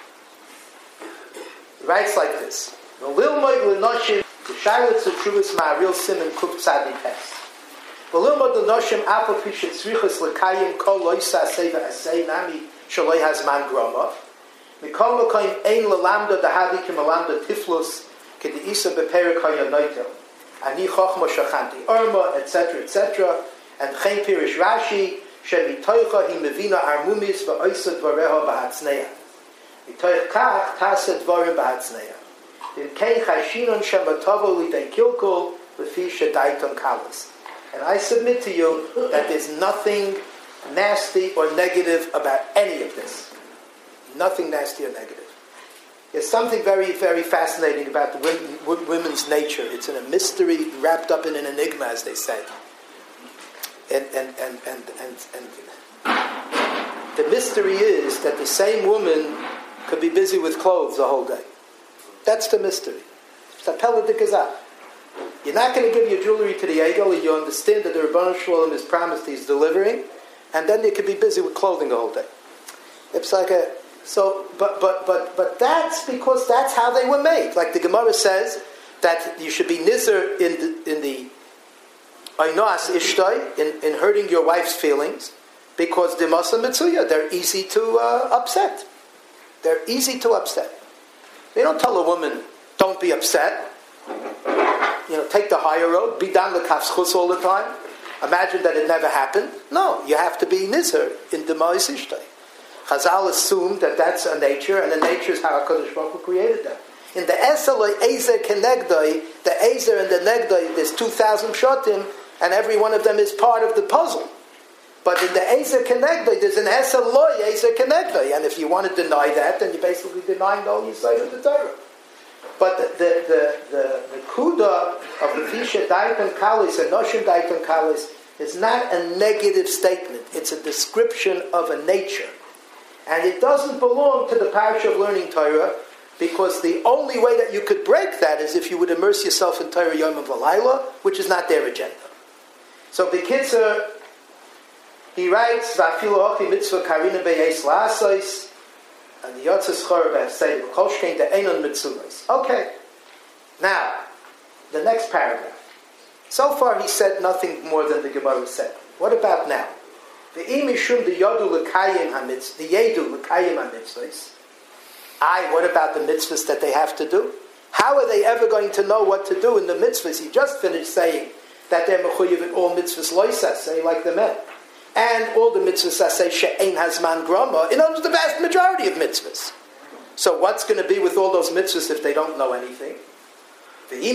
he writes like this. V'lilmoid l'noshim t'shaylet tzuvus ma'aril simen kuf tzadi test. V'lilmoid l'noshim apo pishet tzrichas l'kayim kol loisa aseva asei nami shaloi hazman groma. Mikol l'koyim ein l'lamda dahadikim l'lamda tiflus k'de'isa beperik ha'yonoitel. Ani chochma shachanti orma, et cetera, et cetera. And chen pirish Rashi shemitoicha hi mevina armumis v'oisa dvareha b'hatznea. Mitoich kach tasa dvarim b'hatznea. In kein chashinon shematavo lidei kilkul l'fi shedaiton kalas. And I submit to you that there's nothing nasty or negative about any of this. Nothing nasty or negative. There's something very, very fascinating about the women, women's nature. It's in a mystery wrapped up in an enigma, as they say. And, and, and, and, and, and the mystery is that the same woman could be busy with clothes the whole day. That's the mystery. You're not going to give your jewelry to the Egel, and you understand that the Rebbeinu Shalom is promised he's delivering, and then you could be busy with clothing the whole day. It's like a So, but but but but that's because that's how they were made. Like the Gemara says that you should be nizer in the in the Ainoas Ishtay, in, in hurting your wife's feelings, because the Masa Mitzuya, they're easy to uh, upset. They're easy to upset. They don't tell a woman, don't be upset. You know, take the higher road, be down the kafschus all the time. imagine that it never happened. No, you have to be nizher in the Ma'is Ishtay. Chazal assumed that that's a nature, and the nature is how HaKadosh Baruch Hu created them. In the Eseloi Ezer Kenegdoi, the Ezer and the Negdoi, there's two thousand pshatim, and every one of them is part of the puzzle. But in the Ezer Kenegdoi, there's an Eseloi Ezer Kenegdoi, and if you want to deny that, then you're basically denying the whole Yisrael of the Torah. But the the the, the, the Kuda of the Fisha Daitan Kalis and Noshim Daitan Kalis is not a negative statement. It's a description of a nature. And it doesn't belong to the parish of learning Torah, because the only way that you could break that is if you would immerse yourself in Torah Yom V'Layla, which is not their agenda. So B'Kitzur, he writes, V'afilu hochi mitzvah karina be'yes la'asais, and the Yotzes Chor b'hasei v'kol shkein de'enon mitzvahs. Okay. Now, the next paragraph. So far he said nothing more than the Gemara said. What about now? V'im mishum de'yodu l'kayim hamitzvahs, de'yedu l'kayim hamitzvahs. I, what about the mitzvahs that they have to do? How are they ever going to know what to do in the mitzvahs? He just finished saying that they're mechuyev in all mitzvahs loisas, say like the men. And all the mitzvahs that say she'ein hazman grama, in other words, the vast majority of mitzvahs. So what's going to be with all those mitzvahs if they don't know anything? They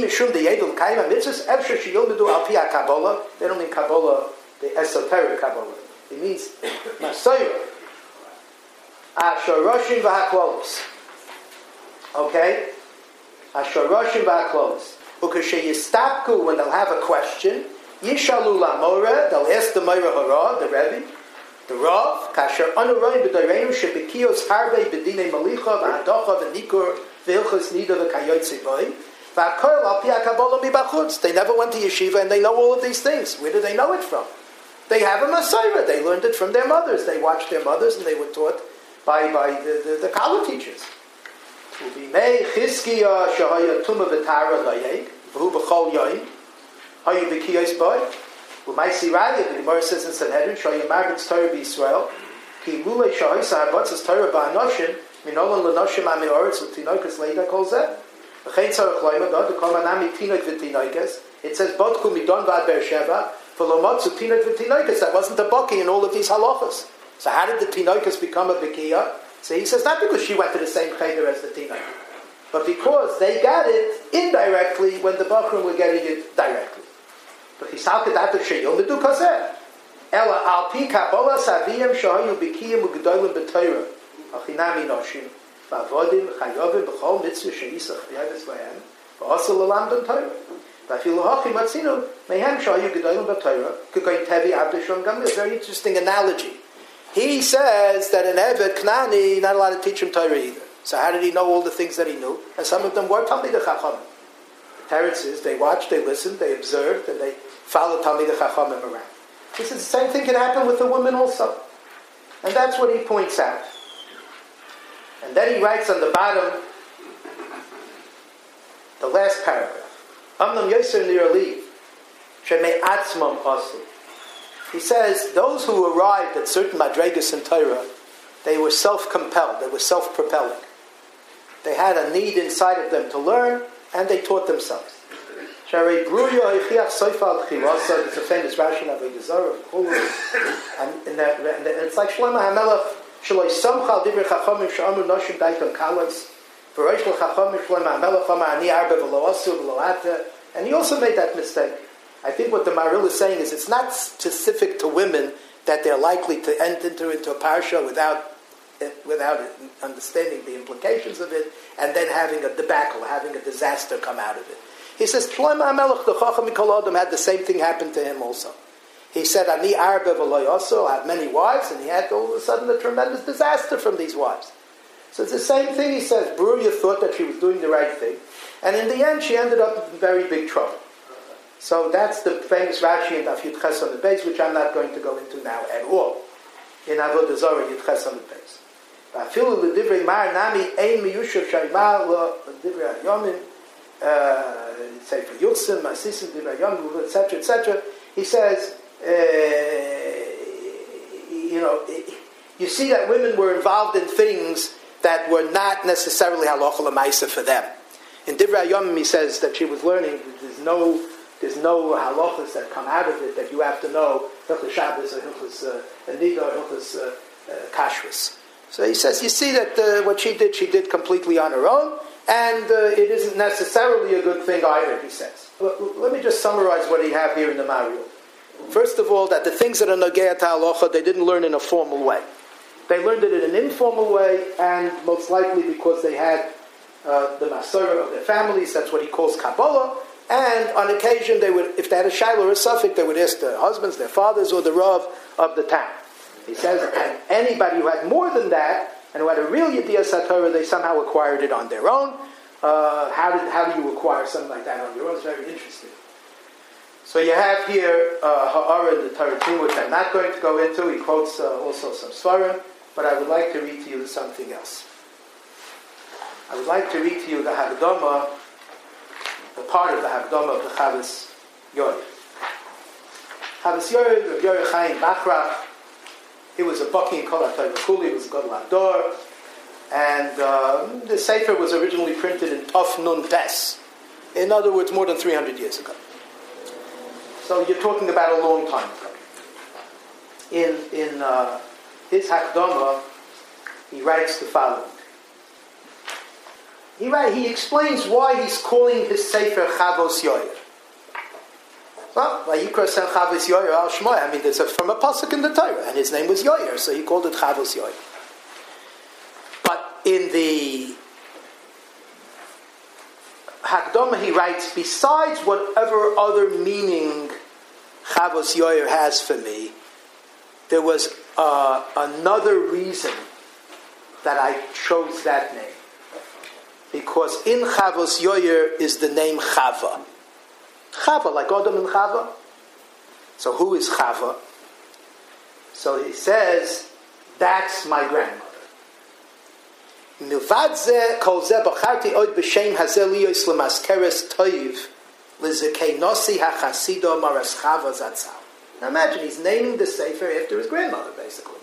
don't mean Kabbalah, the esoteric Kabbalah. It means Masorah. Ashoroshim v'haklolos. Okay? Ashoroshim v'haklolos. Ukasheyistapku, when they'll have a question, Yishalu lamora, they'll ask the Meira Hara, the Rebbe, the Rav, Kasher Anuroim b'dayreinu shebekios harvei b'dinei malicha v'hadocha v'nikur v'ilchos nida v'kayotzi boi v'akol al pi ha'kabbalah mibachutz. They never went to yeshiva and they know all of these things. Where do they know it from? They have a Masorah. They learned it from their mothers. They watched their mothers and they were taught by, by the, the, the Kala teachers. Ubimei Chizkiya shahaya tumah v'tara layeg v'hu b'chol yoyim hayu b'kiyos boy u'maisi raya, the Gemara says in Sanhedrin, shahaya marbitz Torah b'Yisrael ki lulei shahaysa habatzas Torah ba'anoshim minolan l'noshim ame oretz u'tinoikas leida kol zeh v'chein tzarech loyma dod v'kol manami tinoik v'tinoikas. It says bodku midon v'ad Beersheva v'lomotzu tinoik v'tinoikas. That wasn't a baki in all of these halachas. So how did the Tinoikas become a Bekiya? So he says, not because she went to the same cheder as the Tinoik, but because they got it indirectly when the Bachrim were getting it directly. But he salted out the Sheyom Medu Kazeh. Ela al pi Kabbalah saviyim shahayu Bekiyim u'gedolim b'Torah achinami noshim v'avodim chayovim b'chol mitzvah she'isach v'yavis lahem v'asel l'lamdon Torah. V'afilu hachi matzinu mehem shahayu gedolim b'Torah k'goyin tevi abdishon gamli. A very interesting analogy. He says that an Eved Knani, not allowed to teach him Torah either. So how did he know all the things that he knew? And some of them were Talmidei Chachamim. The Teretz is, they watched, they listened, they observed, and they followed Talmidei Chachamim around. He says the same thing can happen with the women also. And that's what he points out. And then he writes on the bottom, the last paragraph. Amnam Yoser Nirali, Shemei Atzmam Asu. He says, those who arrived at certain madregas in Torah, they were self-compelled, they were self-propelling. They had a need inside of them to learn, and they taught themselves. There's a famous Rashi in Avodah Zarah, and, and, that, and it's like Shlomo HaMelech, Shaloi Samchal Divrei Chachamim She'amru Noshim Daiton Kalas, V'roish L'Chachamim Shlomo HaMelech Amar Ani Arba V'lo Asu V'lo Ata, and he also made that mistake. I think what the Maril is saying is it's not specific to women that they're likely to enter into a parsha without without understanding the implications of it, and then having a debacle, having a disaster come out of it. He says, Shlomo HaMelech, the Chacham Mikol Adam, had the same thing happen to him also. He said, Ani Arba V'lo Yoso, I have many wives, and he had all of a sudden a tremendous disaster from these wives. So it's the same thing. He says, Beruria thought that she was doing the right thing, and in the end she ended up in very big trouble. So that's the famous Rashi in Daf Yud Ches on the base, which I'm not going to go into now at all. In Avodah Zarah Yud Ches on the base. Afilu l'divrei mar nami ein miyushav shayma l'divrei hayomin, say for Yutzim, Masisim, divrei hayomin, et cetera, et cetera. He says, uh, you know, you see that women were involved in things that were not necessarily halacha l'maisa for them. In Divrei Hayomin, he says that she was learning. There's no there's no halachas that come out of it that you have to know Hilchos Shabbos or Hilchos uh, Nida or Hilchos uh, uh, Kashrus. So he says, you see that uh, what she did, she did completely on her own, and uh, it isn't necessarily a good thing either, he says. But let me just summarize what he have here in the Mario. First of all, that the things that are Nogea to Halacha, they didn't learn in a formal way. They learned it in an informal way, and most likely because they had uh, the Masorah of their families, that's what he calls Kabbalah, and on occasion, they would, if they had a Shiloh or a Suffolk, they would ask their husbands, their fathers, or the Rav of the town. He says, and anybody who had more than that, and who had a real Yediyah Satorah, they somehow acquired it on their own. Uh, how did how do you acquire something like that on your own? It's very interesting. So you have here uh, Ha'ara in the Taratim, which I'm not going to go into. He quotes uh, also some Svarim, but I would like to read to you something else. I would like to read to you the Hagdama, the part of the Hagdama of the Chavos Yoyer. Chavos Yoyer, Rav Yoyer Chaim Bachrach, he was a Baki in Kol HaTorah Kuli, he was a Gadol Hador, and uh, the Sefer was originally printed in Tov Nun Tes. In other words, more than three hundred years ago. So you're talking about a long time ago. In in uh, his Hakdama, he writes the following. He write, he explains why he's calling his Sefer Chavos Yoyer. Well, Vayikra Sen Chavos Yoyer Al Shmoy. I mean, there's a, from a pasuk in the Torah, and his name was Yoyer, so he called it Chavos Yoyer. But in the Hakdama, he writes, besides whatever other meaning Chavos Yoyer has for me, there was uh, another reason that I chose that name. Because in Chavos Yoyer is the name Chava. Chava, like Adam and Chava. So who is Chava? So he says, that's my grandmother. Milvad ze kol ze bacharti od b'shem hazeh liyos lemaskeres toiv lezekei nosi hachasido maras Chava zatzal. Now imagine, he's naming the Sefer after his grandmother, basically.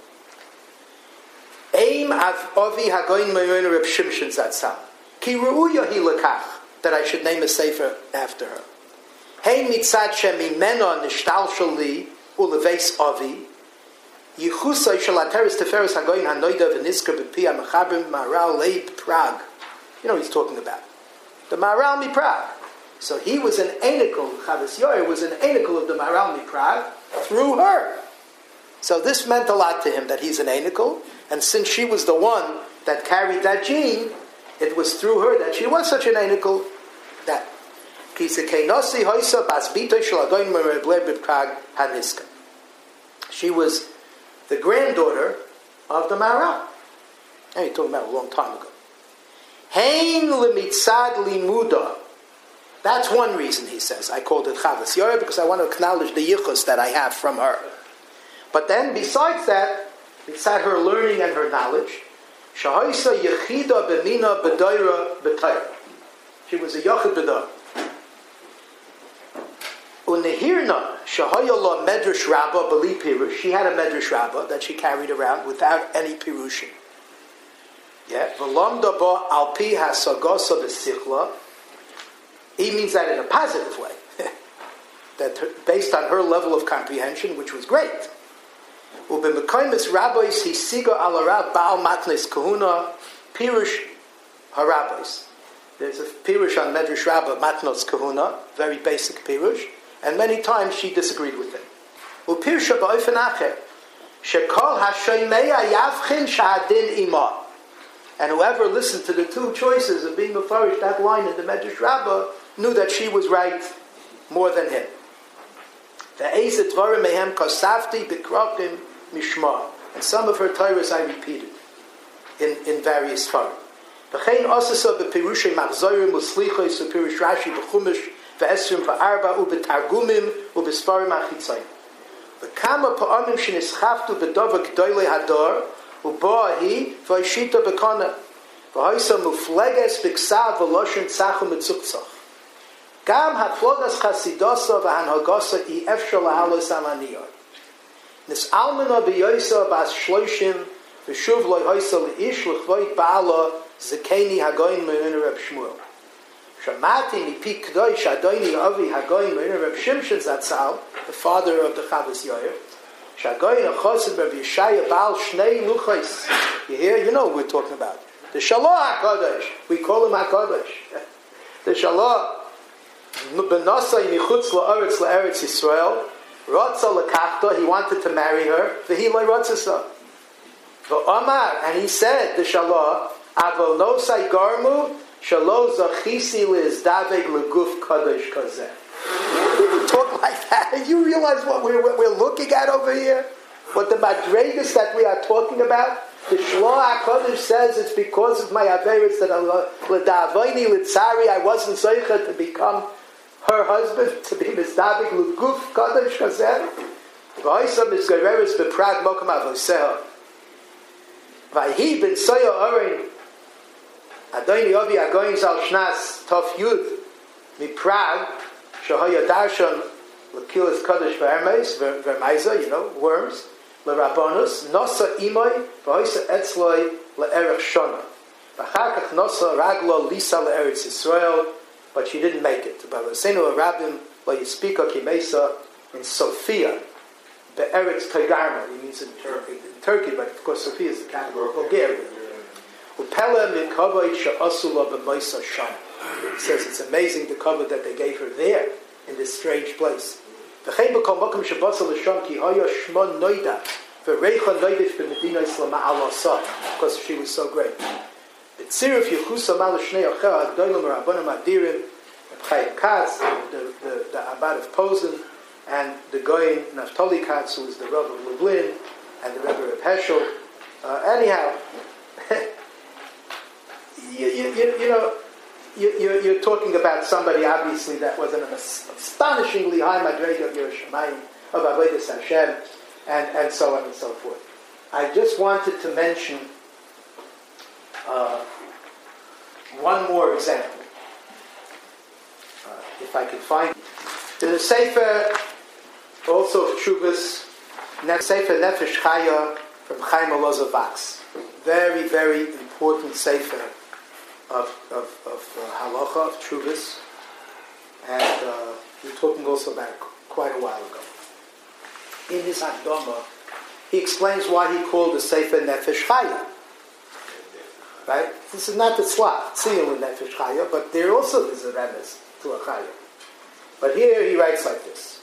Eim av ovi hagoyin meyon Reb Shimshon zatzal. Ki ru'uya hi lekach, that I should name a Sefer after her. Hey mitzad shemimeno nishtal shali uleveis avi yichusay shalateres teferes hagoyin hanoida v'nizker b'pi ha'mechabrim Maharal leib Prague. You know what he's talking about. The Maharal mi Prague. So he was an anical, Chavos Yoyer was an anical of the Maharal mi Prague through her. So this meant a lot to him, that he's an anical, and since she was the one that carried that gene, it was through her that she was such an anical that she was the granddaughter of the Maharal. And you're talking about a long time ago. Hein lemitzad limuda. That's one reason, he says. I called it Chavos Yoyer because I want to acknowledge the yichus that I have from her. But then, besides that, besides her learning and her knowledge, Shahaisa Yechida Bemina B'Daira B'Tayra. She was a Yachid B'Daira. Unehirna Shahaya La Medrash Rabbah Bali Pirush. She had a Medrash Rabbah that she carried around without any Pirushim. Yeah. V'Lamda Ba Alpi Hasagasa B'Sichla. He means that in a positive way. That her, based on her level of comprehension, which was great. Ubemekaimis rabbis hisiga ala rab baal matnes kahuna pirush harabbis. There's a pirush on Medrash Rabbah matnos kahuna, very basic pirush, and many times she disagreed with him. Upirusha ba'ofen acher shekol hashoymeya yavchin shahadin ima. And whoever listened to the two choices of being mafarish that line in the Medrash Rabbah knew that she was right more than him. And some of her Torahs I repeated in, in various forms. V'chein osasa b'pirushei machzorim u'slichos u'pirush Rashi b'chumash v'esrim v'arba u'b'targumim u'b'sfarim achitzayim. V'kama pa'amim shenischaftu b'dova g'doylei hador u'bo'ahi v'ayshita b'kona v'hoysa mufleges b'ksav v'loshin tzachum etzuktzach. Gam ha'klodas chasidosa v'hanhagasa i efshal lahalos alaniyot. Nis almana b'yoysa b'as shloishim v'shuv loy hoysa le'ish l'chvoit ba'ala zekeni hagoyin me'un Reb Shmuel. Shamati mipi k'dosh Adoni Avi Hagoyin Meir Reb Shimshon Zatzal, the father of the Chavos Yair. Shagoyin Achosid Reb Yeshaya Baal Shnei Luchos. You hear? You know what we're talking about. The Shalah HaKadosh. We call him HaKadosh. The Shalah. Benasai Michutz La'aretz La'aretz Yisrael. Ratza L'kachta. He wanted to marry her. V'hi Lo Ratzasa. V'Amar. And he said, the Shalah, Avol Nosai Garmu, Shalo Zachisi Liz Daveg L'guf Kadosh Kazeh. Talk like that. You realize what we're, what we're looking at over here? What the madregas that we are talking about? The Shloah HaKadosh says it's because of my Averis that L'da'avoini L'tzari I wasn't zeicha to become her husband, to be Mizdavik L'guf Kadosh Kazeh. V'aisa Mizgareres B'prad Mokam Avoseha. V'ahi Ben Soya Orin Adoni Ovi Agoyin Zal Shnas Tov Yud Miprag Shahaya Darshan L'kilis Kadosh V'hermes V'hermeza, you know, worms L'Rabonus Nosa Imoy V'hoisa Etzloi L'Erech Shona V'achakach Nosa Raglo Lisa L'Eretz Yisrael, but she didn't make it. V'alosenu L'Rabim L'Yispika Kimesa in Sofia Be'eretz Togarma. He means in Turkey, in Turkey, but of course Sofia is the capital of Bulgaria. It says it's amazing the cover that they gave her there in this strange place. Because she was so great. The the, the Abad of Posen, and the Goyin Naftali Katz, who is the Rebbe of Lublin, and the Rebbe of Heschel. Uh, anyhow, You, you, you, you know, you, you, you're talking about somebody obviously that was an astonishingly high madrega of Yerushalayim, of Avodas Hashem, and, and so on and so forth. I just wanted to mention uh, one more example, uh, if I can find it. There's a Sefer, also of Chuvas, Sefer Nefesh Chaya from Chaim Elazar Vaks. Very, very important Sefer of of, of uh, halacha, of Chuvas, and uh, we were talking also about it quite a while ago. In his Hakdama, he explains why he called the Sefer Nefesh Chaya. Right? This is not the Tzlach, Tziyul in Nefesh Chaya, but there also is a remez to a Chaya. But here he writes like this.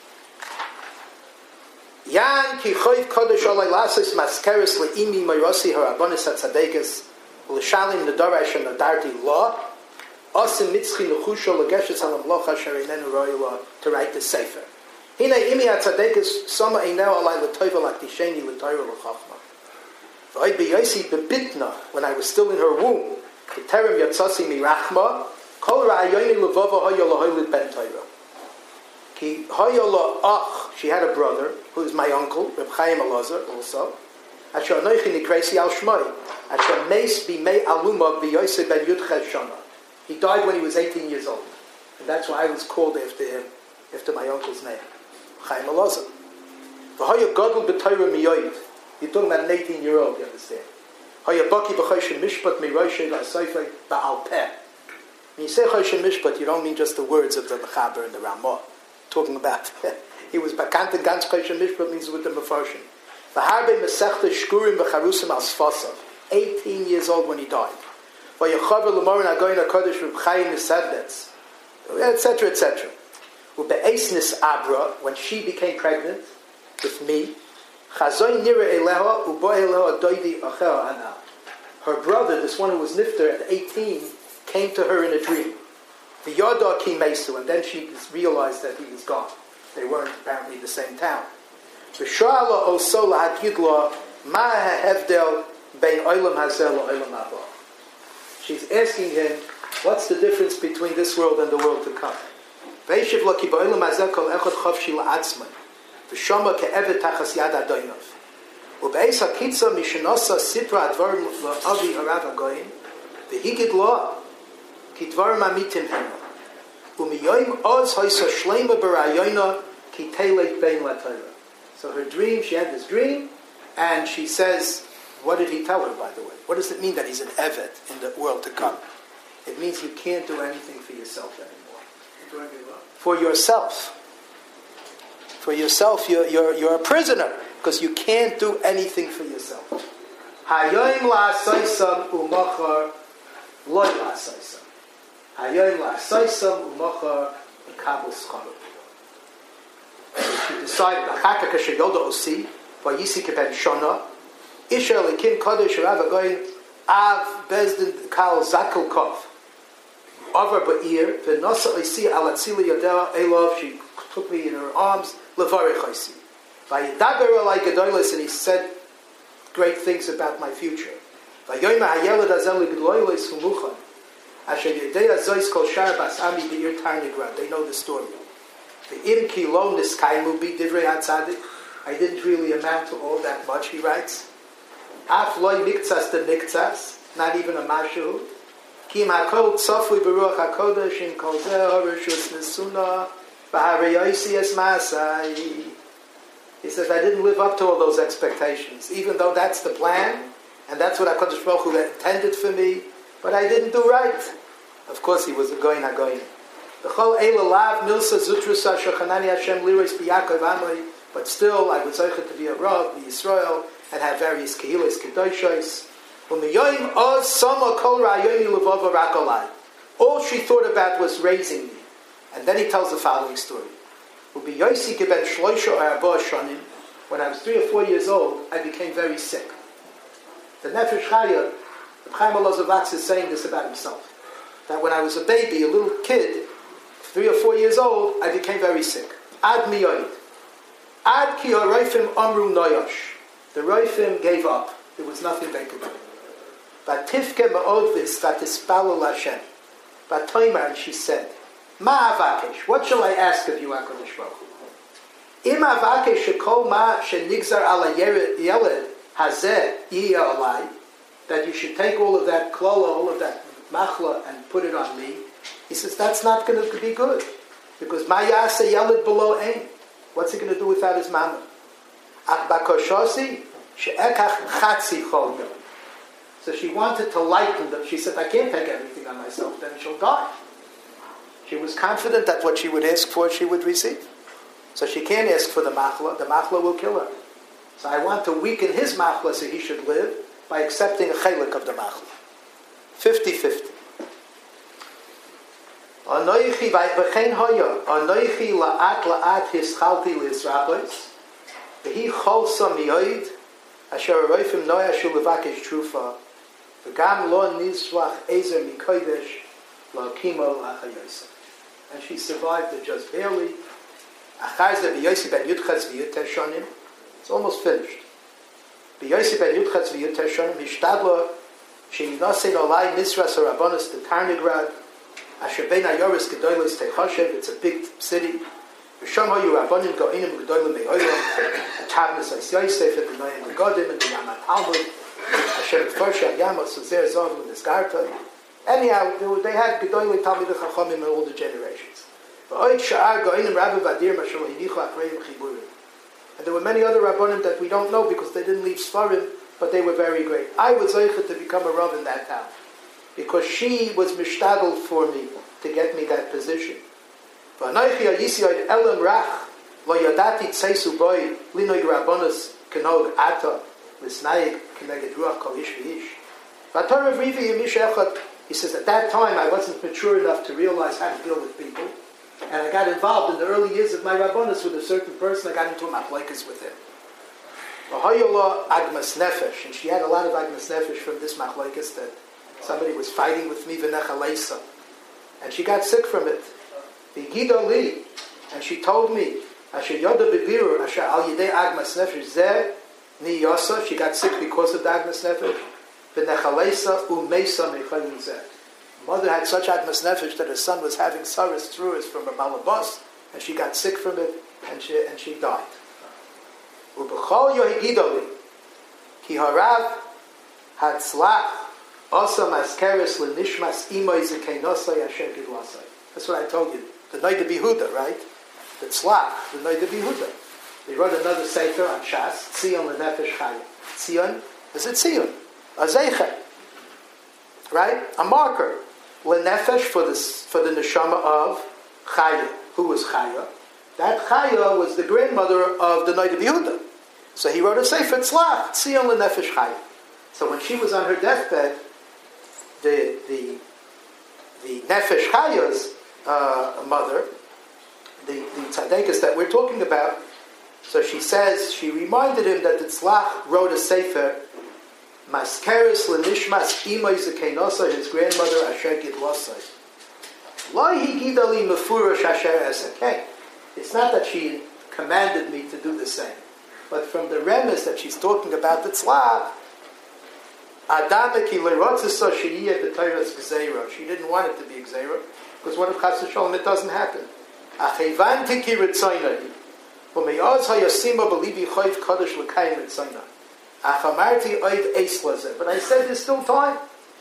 Yan ki choyv kodesh olay lasis maskeres le'imi mayrosi harabonis hatzadekes l'shalim nedorash and nadarti law osim mitzchi l'chusho l'geshes halamlocha sharinenu royla to write the sefer. Hine imi hatzadekes soma eineo olay l'toiva l'ktisheni l'toira l'chachma. V'oid b'yosi bebitna, when I was still in her womb, k'terem yatzasi mirachma kol ra'ayoni l'vova hoyo l'hoylid ben toira. Ki hoyo l'ach, she had a brother, who is my uncle, Reb Chaim Elazar, also. Asher anoichi nikresi al shmoi. Asher meis b'mei aluma b'yosei ben yudchet shana. He died when he was eighteen years old. And that's why I was called after him, after my uncle's name. Chaim Elazar. V'hoyo godel b'toira miyoid. You're talking about an eighteen-year-old, you understand. Hoyo baki b'choshen mishpat miroshei v'asayfei ba'al peh. When you say choshen mishpat, you don't mean just the words of the Mechaber and the Ramah. Talking about he was bakanten ganz kosher mishpat means with the mefarshim. V'harbe mesechta shkurim b'charusim al sfasav. Eighteen years old when he died. V'yachaver l'morin agoyin hakodesh Reb Chaim Nisadnetz, et cetera, et cetera. U'be'esnis abra, when she became pregnant with me, chazoy nira eleha u'bo eleha doidi achera ana. Her brother, this one who was nifter at eighteen, came to her in a dream. The Yada came Mesu, and then she realized that he was gone. They weren't apparently the same town. V'shoala also lahadgidla ma ha'hevdel bein olam hazeh la'olam haba. She's asking him, what's the difference between this world and the world to come? Ve'eshiv lo ki ba'olam hazeh kol echad chavshi la'atzmai. V'shoma ke'evet tachas yad adoinav. U'be'es ha'kitza mishenosa sipra advarim la'avi harav hagoyim. V'higidla Kidvar mamitim hema. Umiyoim oz hoysa shleima b'rayoyna ki teileit bein latayra. So her dream, she had this dream, and she says, what did he tell her, by the way? What does it mean that he's an evet in the world to come? It means you can't do anything for yourself anymore. Do I give up? For yourself. For yourself, you're, you're, you're a prisoner because you can't do anything for yourself. Hayoim la'asaysam u'machar loy la'asaysam. Hayoim la'asaysam u'machar l'kabel schar. She decided, Achaka kashayoda osi, vayisi keben shona, isha likin kodesh rav agoyin av bezdin kal zakil kov. Over ba'ir, v'nosa osi alatzili yadea elov, she took me in her arms, levarich osi. Vayidaber alai gedoyles, and he said great things about my future. Vayoyma hayelad azeli b'loyles humuchan, asher yedea zois kol shar bas ami be'ir tarnigrad. They know the story. The im kilo niskaimu bi divrei hatzadik. I didn't really amount to all that much, he writes. Af loy miktsas de miktsas, not even a mashu. Kim hakol tzofui beruach hakodesh in kol zeh horishus nesuna v'harayisi es masai. He says, I didn't live up to all those expectations, even though that's the plan, and that's what HaKadosh Baruch Hu intended for me, but I didn't do right. Of course, he was a goyin hagoyin. But still, I was zeicher to be a Rav, be Yisrael, and have various kehilas, kedoshos. All she thought about was raising me. And then he tells the following story. When I was three or four years old, I became very sick. The Nefesh Chaya, the Chaim Elozavats is saying this about himself. That when I was a baby, a little kid, three or four years old, I became very sick. Ad miyoid. Ad ki ha-roifim amru noyosh. The roifim gave up. There was nothing they could do. But tifke ma'od v'hispatispalo l'Hashem. But Toimar, and she said, Ma avakesh, what shall I ask of you, HaKadosh Baruch Hu? Im avakesh shekol ma shenigzar ala yeled hazeh yiyeh alai, that you should take all of that klola, all of that machla, and put it on me. He says, that's not going to be good. Because ma yaseh yeled below ein. What's he going to do without his mama? Ach bakoshosi she'ekach chatzi chol yom. So she wanted to lighten them. She said, I can't take everything on myself, then she'll die. She was confident that what she would ask for, she would receive. So she can't ask for the machla. The machla will kill her. So I want to weaken his machla so he should live by accepting a chelik of the machla. fifty-fifty. Anoichi v'chein hoya. Anoichi la'at la'at hischalti l'Yisraelis. V'hi cholsa miyoid. Asher aroifim noya shu levakesh trufa. V'gam lo nizrach ezer mikodesh la'kimo l'achayosef. And she survived it just barely. Achayze b'yosi ben yudchatz v'yuter shonim. It's almost finished. B'yosi ben yudchatz v'yuter shonim. Hishtadlo she'inosein olai nisras ha'rabonis to Tarnigrad. Asher bein hayoris gedoylos techoshev. It's a big city. V'sham hoyu rabbonim go'inim gedoylim be'olam. Tabnis ha'is Yosef and the Noyim Godim and the Yamat Talmud. Asher Tforsha Yamos Suzer Zov and the Skarta. Anyhow, they had gedoylim Talmidei Chachamim in all the generations. And there were many other Rabbonim that we don't know because they didn't leave Sfarim, but they were very great. I was zeicher to become a Rav in that town because she was mishtadel for me to get me that position. Lo yadati tseisu boy linoig rabbonos kenog ata lisnaig keneged ruach kol ish v'ish. V'atorav rivi yimish echad. He says, at that time I wasn't mature enough to realize how to deal with people. And I got involved in the early years of my rabbonos with a certain person. I got into a machlokes with him. V'hoyola agmas nefesh. And she had a lot of agmas nefesh from this machlokes that somebody was fighting with me v'nechaleisa. And she got sick from it. V'gido li. And she told me, Asher yoda bebirur, asher al yidei agmas nefesh zeh ni yosa. She got sick because of the agmas nefesh. V'nechaleisa umeisa mechayim zeh. Mother had such agmas nefesh that her son was having saras through us from a balabas, and she got sick from it, and she and she died. Ubechol yohigidoli ki harav hatzlach asa maskeres lenishmas imoy zekeinosay asher gidlasay. That's what I told you. The night of Yehuda, right? The tzlach, the night of Yehuda. They wrote another sefer on Shas, Tzion lenefesh chaya. Tzion is a Tzion, a zeicher, right? A marker. lenefesh for the for the neshama of Chaya. Who was Chaya? That Chaya was the grandmother of the Noda B'Yehuda. So he wrote a sefer tzlach tzion lenefesh Chaya. So when she was on her deathbed, the the the nefesh Chaya's uh, mother, the the tzaddikus that we're talking about. So she says, she reminded him that the tzlach wrote a sefer, Maskeres lenishmas imay zekenosa, his grandmother Asher Gidlosai. Lai higidali mefurash Asher esakei. It's not that she commanded me to do the same, but from the remes that she's talking about the tzlach, Adameki lerotzisa sheyiyeh b'tayras gzeira. She didn't want it to be gzeira, because what if chas v'sholom it doesn't happen? Achevanti ki ritzaynai. But I said there's still time.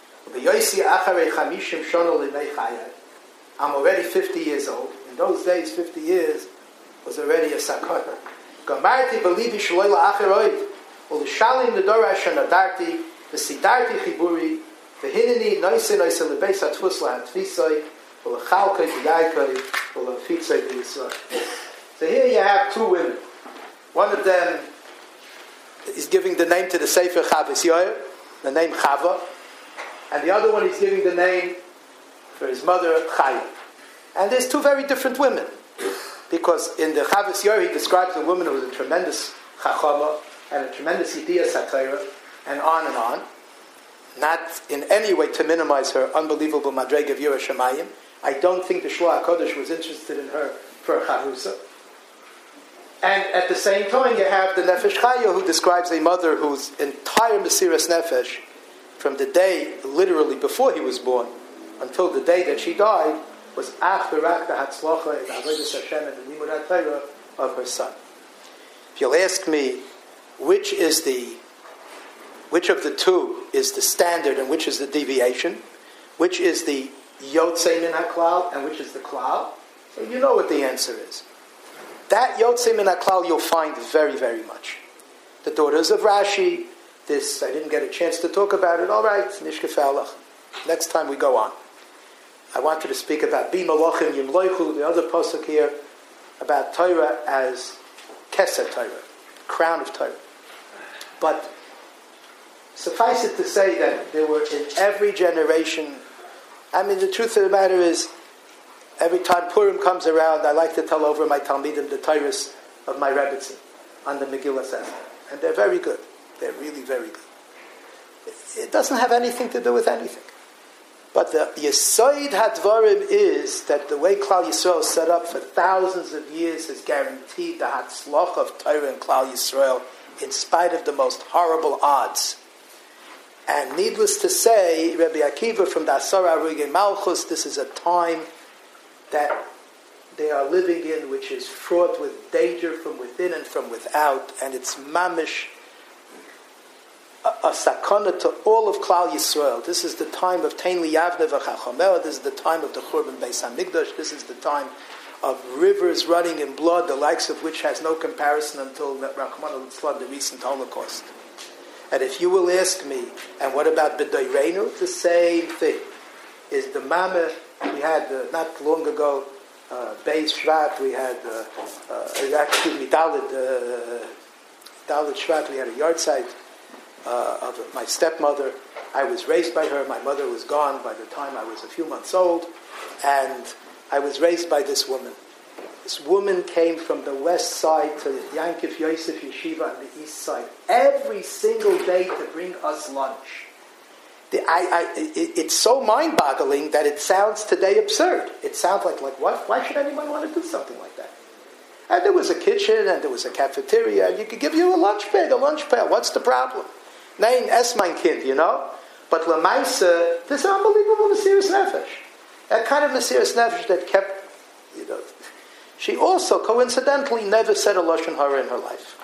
I'm already fifty years old. In those days, fifty years was already a sakana. So here you have two women. One of them is giving the name to the Sefer Chavis Yoyer, the name Chava, and the other one is giving the name for his mother Chaya. And there's two very different women, because in the Chavis Yoyer he describes a woman who was a tremendous chachama and a tremendous idea satira, and on and on. Not in any way to minimize her unbelievable madrega of Yira Shemayim. I don't think the Shloah HaKodesh was interested in her for a charusa. And at the same time, you have the Nefesh Chaya, who describes a mother whose entire Mesiras Nefesh, from the day, literally before he was born, until the day that she died, was after Rak the Hatzlacha and the Avodas Hashem and the Limud HaTorah of her son. If you'll ask me, which is the, which of the two is the standard and which is the deviation, which is the Yotzei Min HaKlal and which is the Klal, so you know what the answer is. That Yotzei Min HaKlal you'll find very, very much. The daughters of Rashi, this, I didn't get a chance to talk about it, all right, Nishkefalach. Next time we go on. I wanted to speak about Bi Malachim Yimloichu, the other pasuk here, about Torah as Keser Torah, crown of Torah. But suffice it to say that there were in every generation, I mean, the truth of the matter is, every time Purim comes around, I like to tell over my Talmidim the Torahs of my Rebbetzin on the Megillah says. And they're very good. They're really very good. It doesn't have anything to do with anything. But the Yesod HaDvarim is that the way Klal Yisrael is set up for thousands of years has guaranteed the Hatzlach of Torah and Klal Yisrael in spite of the most horrible odds. And needless to say, Rabbi Akiva from the Asar Arugei Malchus, this is a time that they are living in which is fraught with danger from within and from without, and it's mamish, a, a sakana to all of Klal Yisrael. This is the time of Tein Liyavne v'Chachomel. This is the time of the Churban Beis Hamikdash. This is the time of rivers running in blood, the likes of which has no comparison until Rachmana litzlan, the recent Holocaust. And if you will ask me, and what about B'day Reinu? The same thing. Is the Mameh, we had uh, not long ago, uh, Beis Shvat, we had, uh, uh, excuse me, Dalit, uh, Dalit Shvat, we had a yard site uh, of my stepmother. I was raised by her. My mother was gone by the time I was a few months old. And I was raised by this woman. This woman came from the west side to Yankif Yosef Yeshiva on the east side every single day to bring us lunch. The, I, I, it, it's so mind-boggling that it sounds today absurd. It sounds like, like what? Why should anyone want to do something like that? And there was a kitchen, and there was a cafeteria, and you could give you a lunch bag, a lunch pail. What's the problem? Nein, es mein Kind, you know? But Lamaisa, this unbelievable Mesiras Nefesh. That kind of Mesiras Nefesh that kept, you know... She also, coincidentally, never said a Lashon Hara in her life.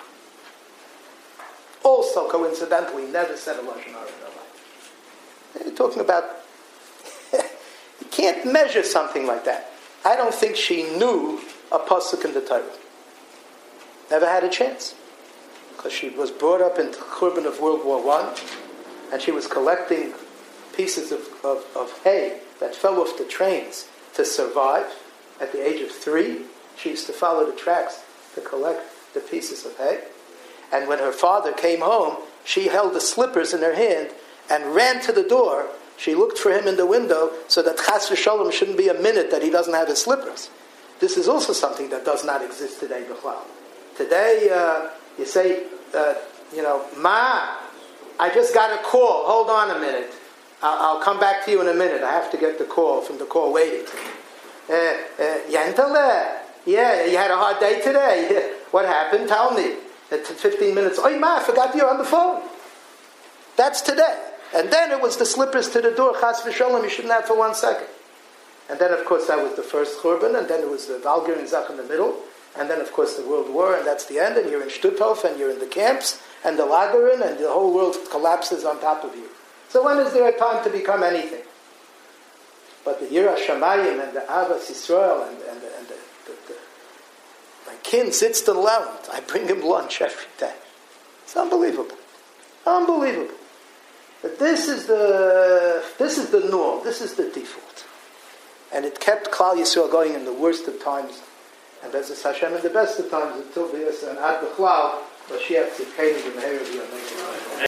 Also, coincidentally, never said a Lashon Hara in her life. You're talking about... you can't measure something like that. I don't think she knew a pasuk in the Torah. Never had a chance. Because she was brought up in the Churban of World War One, and she was collecting pieces of, of, of hay that fell off the trains to survive. At the age of three, she used to follow the tracks to collect the pieces of hay. And when her father came home, she held the slippers in her hand and ran to the door. She looked for him in the window so that chas v'sholom shouldn't be a minute that he doesn't have his slippers. This is also something that does not exist today, b'chlal. Today, uh, you say, uh, you know, Ma, I just got a call. Hold on a minute. I'll, I'll come back to you in a minute. I have to get the call from the call waiting. Uh, uh, Yentele, yeah, you had a hard day today. What happened? Tell me. At fifteen minutes, oh, Ma, I forgot you're on the phone. That's today. And then it was the slippers to the door, chas v'sholom, you shouldn't have for one second. And then, of course, that was the first Churban, and then it was the Valkyr and Zach in the middle, and then, of course, the World War, and that's the end, and you're in Stutthof, and you're in the camps, and the Lagerin, and the whole world collapses on top of you. So when is there a time to become anything? But the Yirah Shamayim and the Avas Yisrael and, and, the, and the, the, the, my kin sits to the left. I bring him lunch every day. It's unbelievable. Unbelievable. But this is the this is the norm. This is the default. And it kept Klal Yisrael going in the worst of times, and Bezos Hashem in the best of times until the and Ad B'chlal, Mashiach Tzidkenu B'Meher B'Yameinu.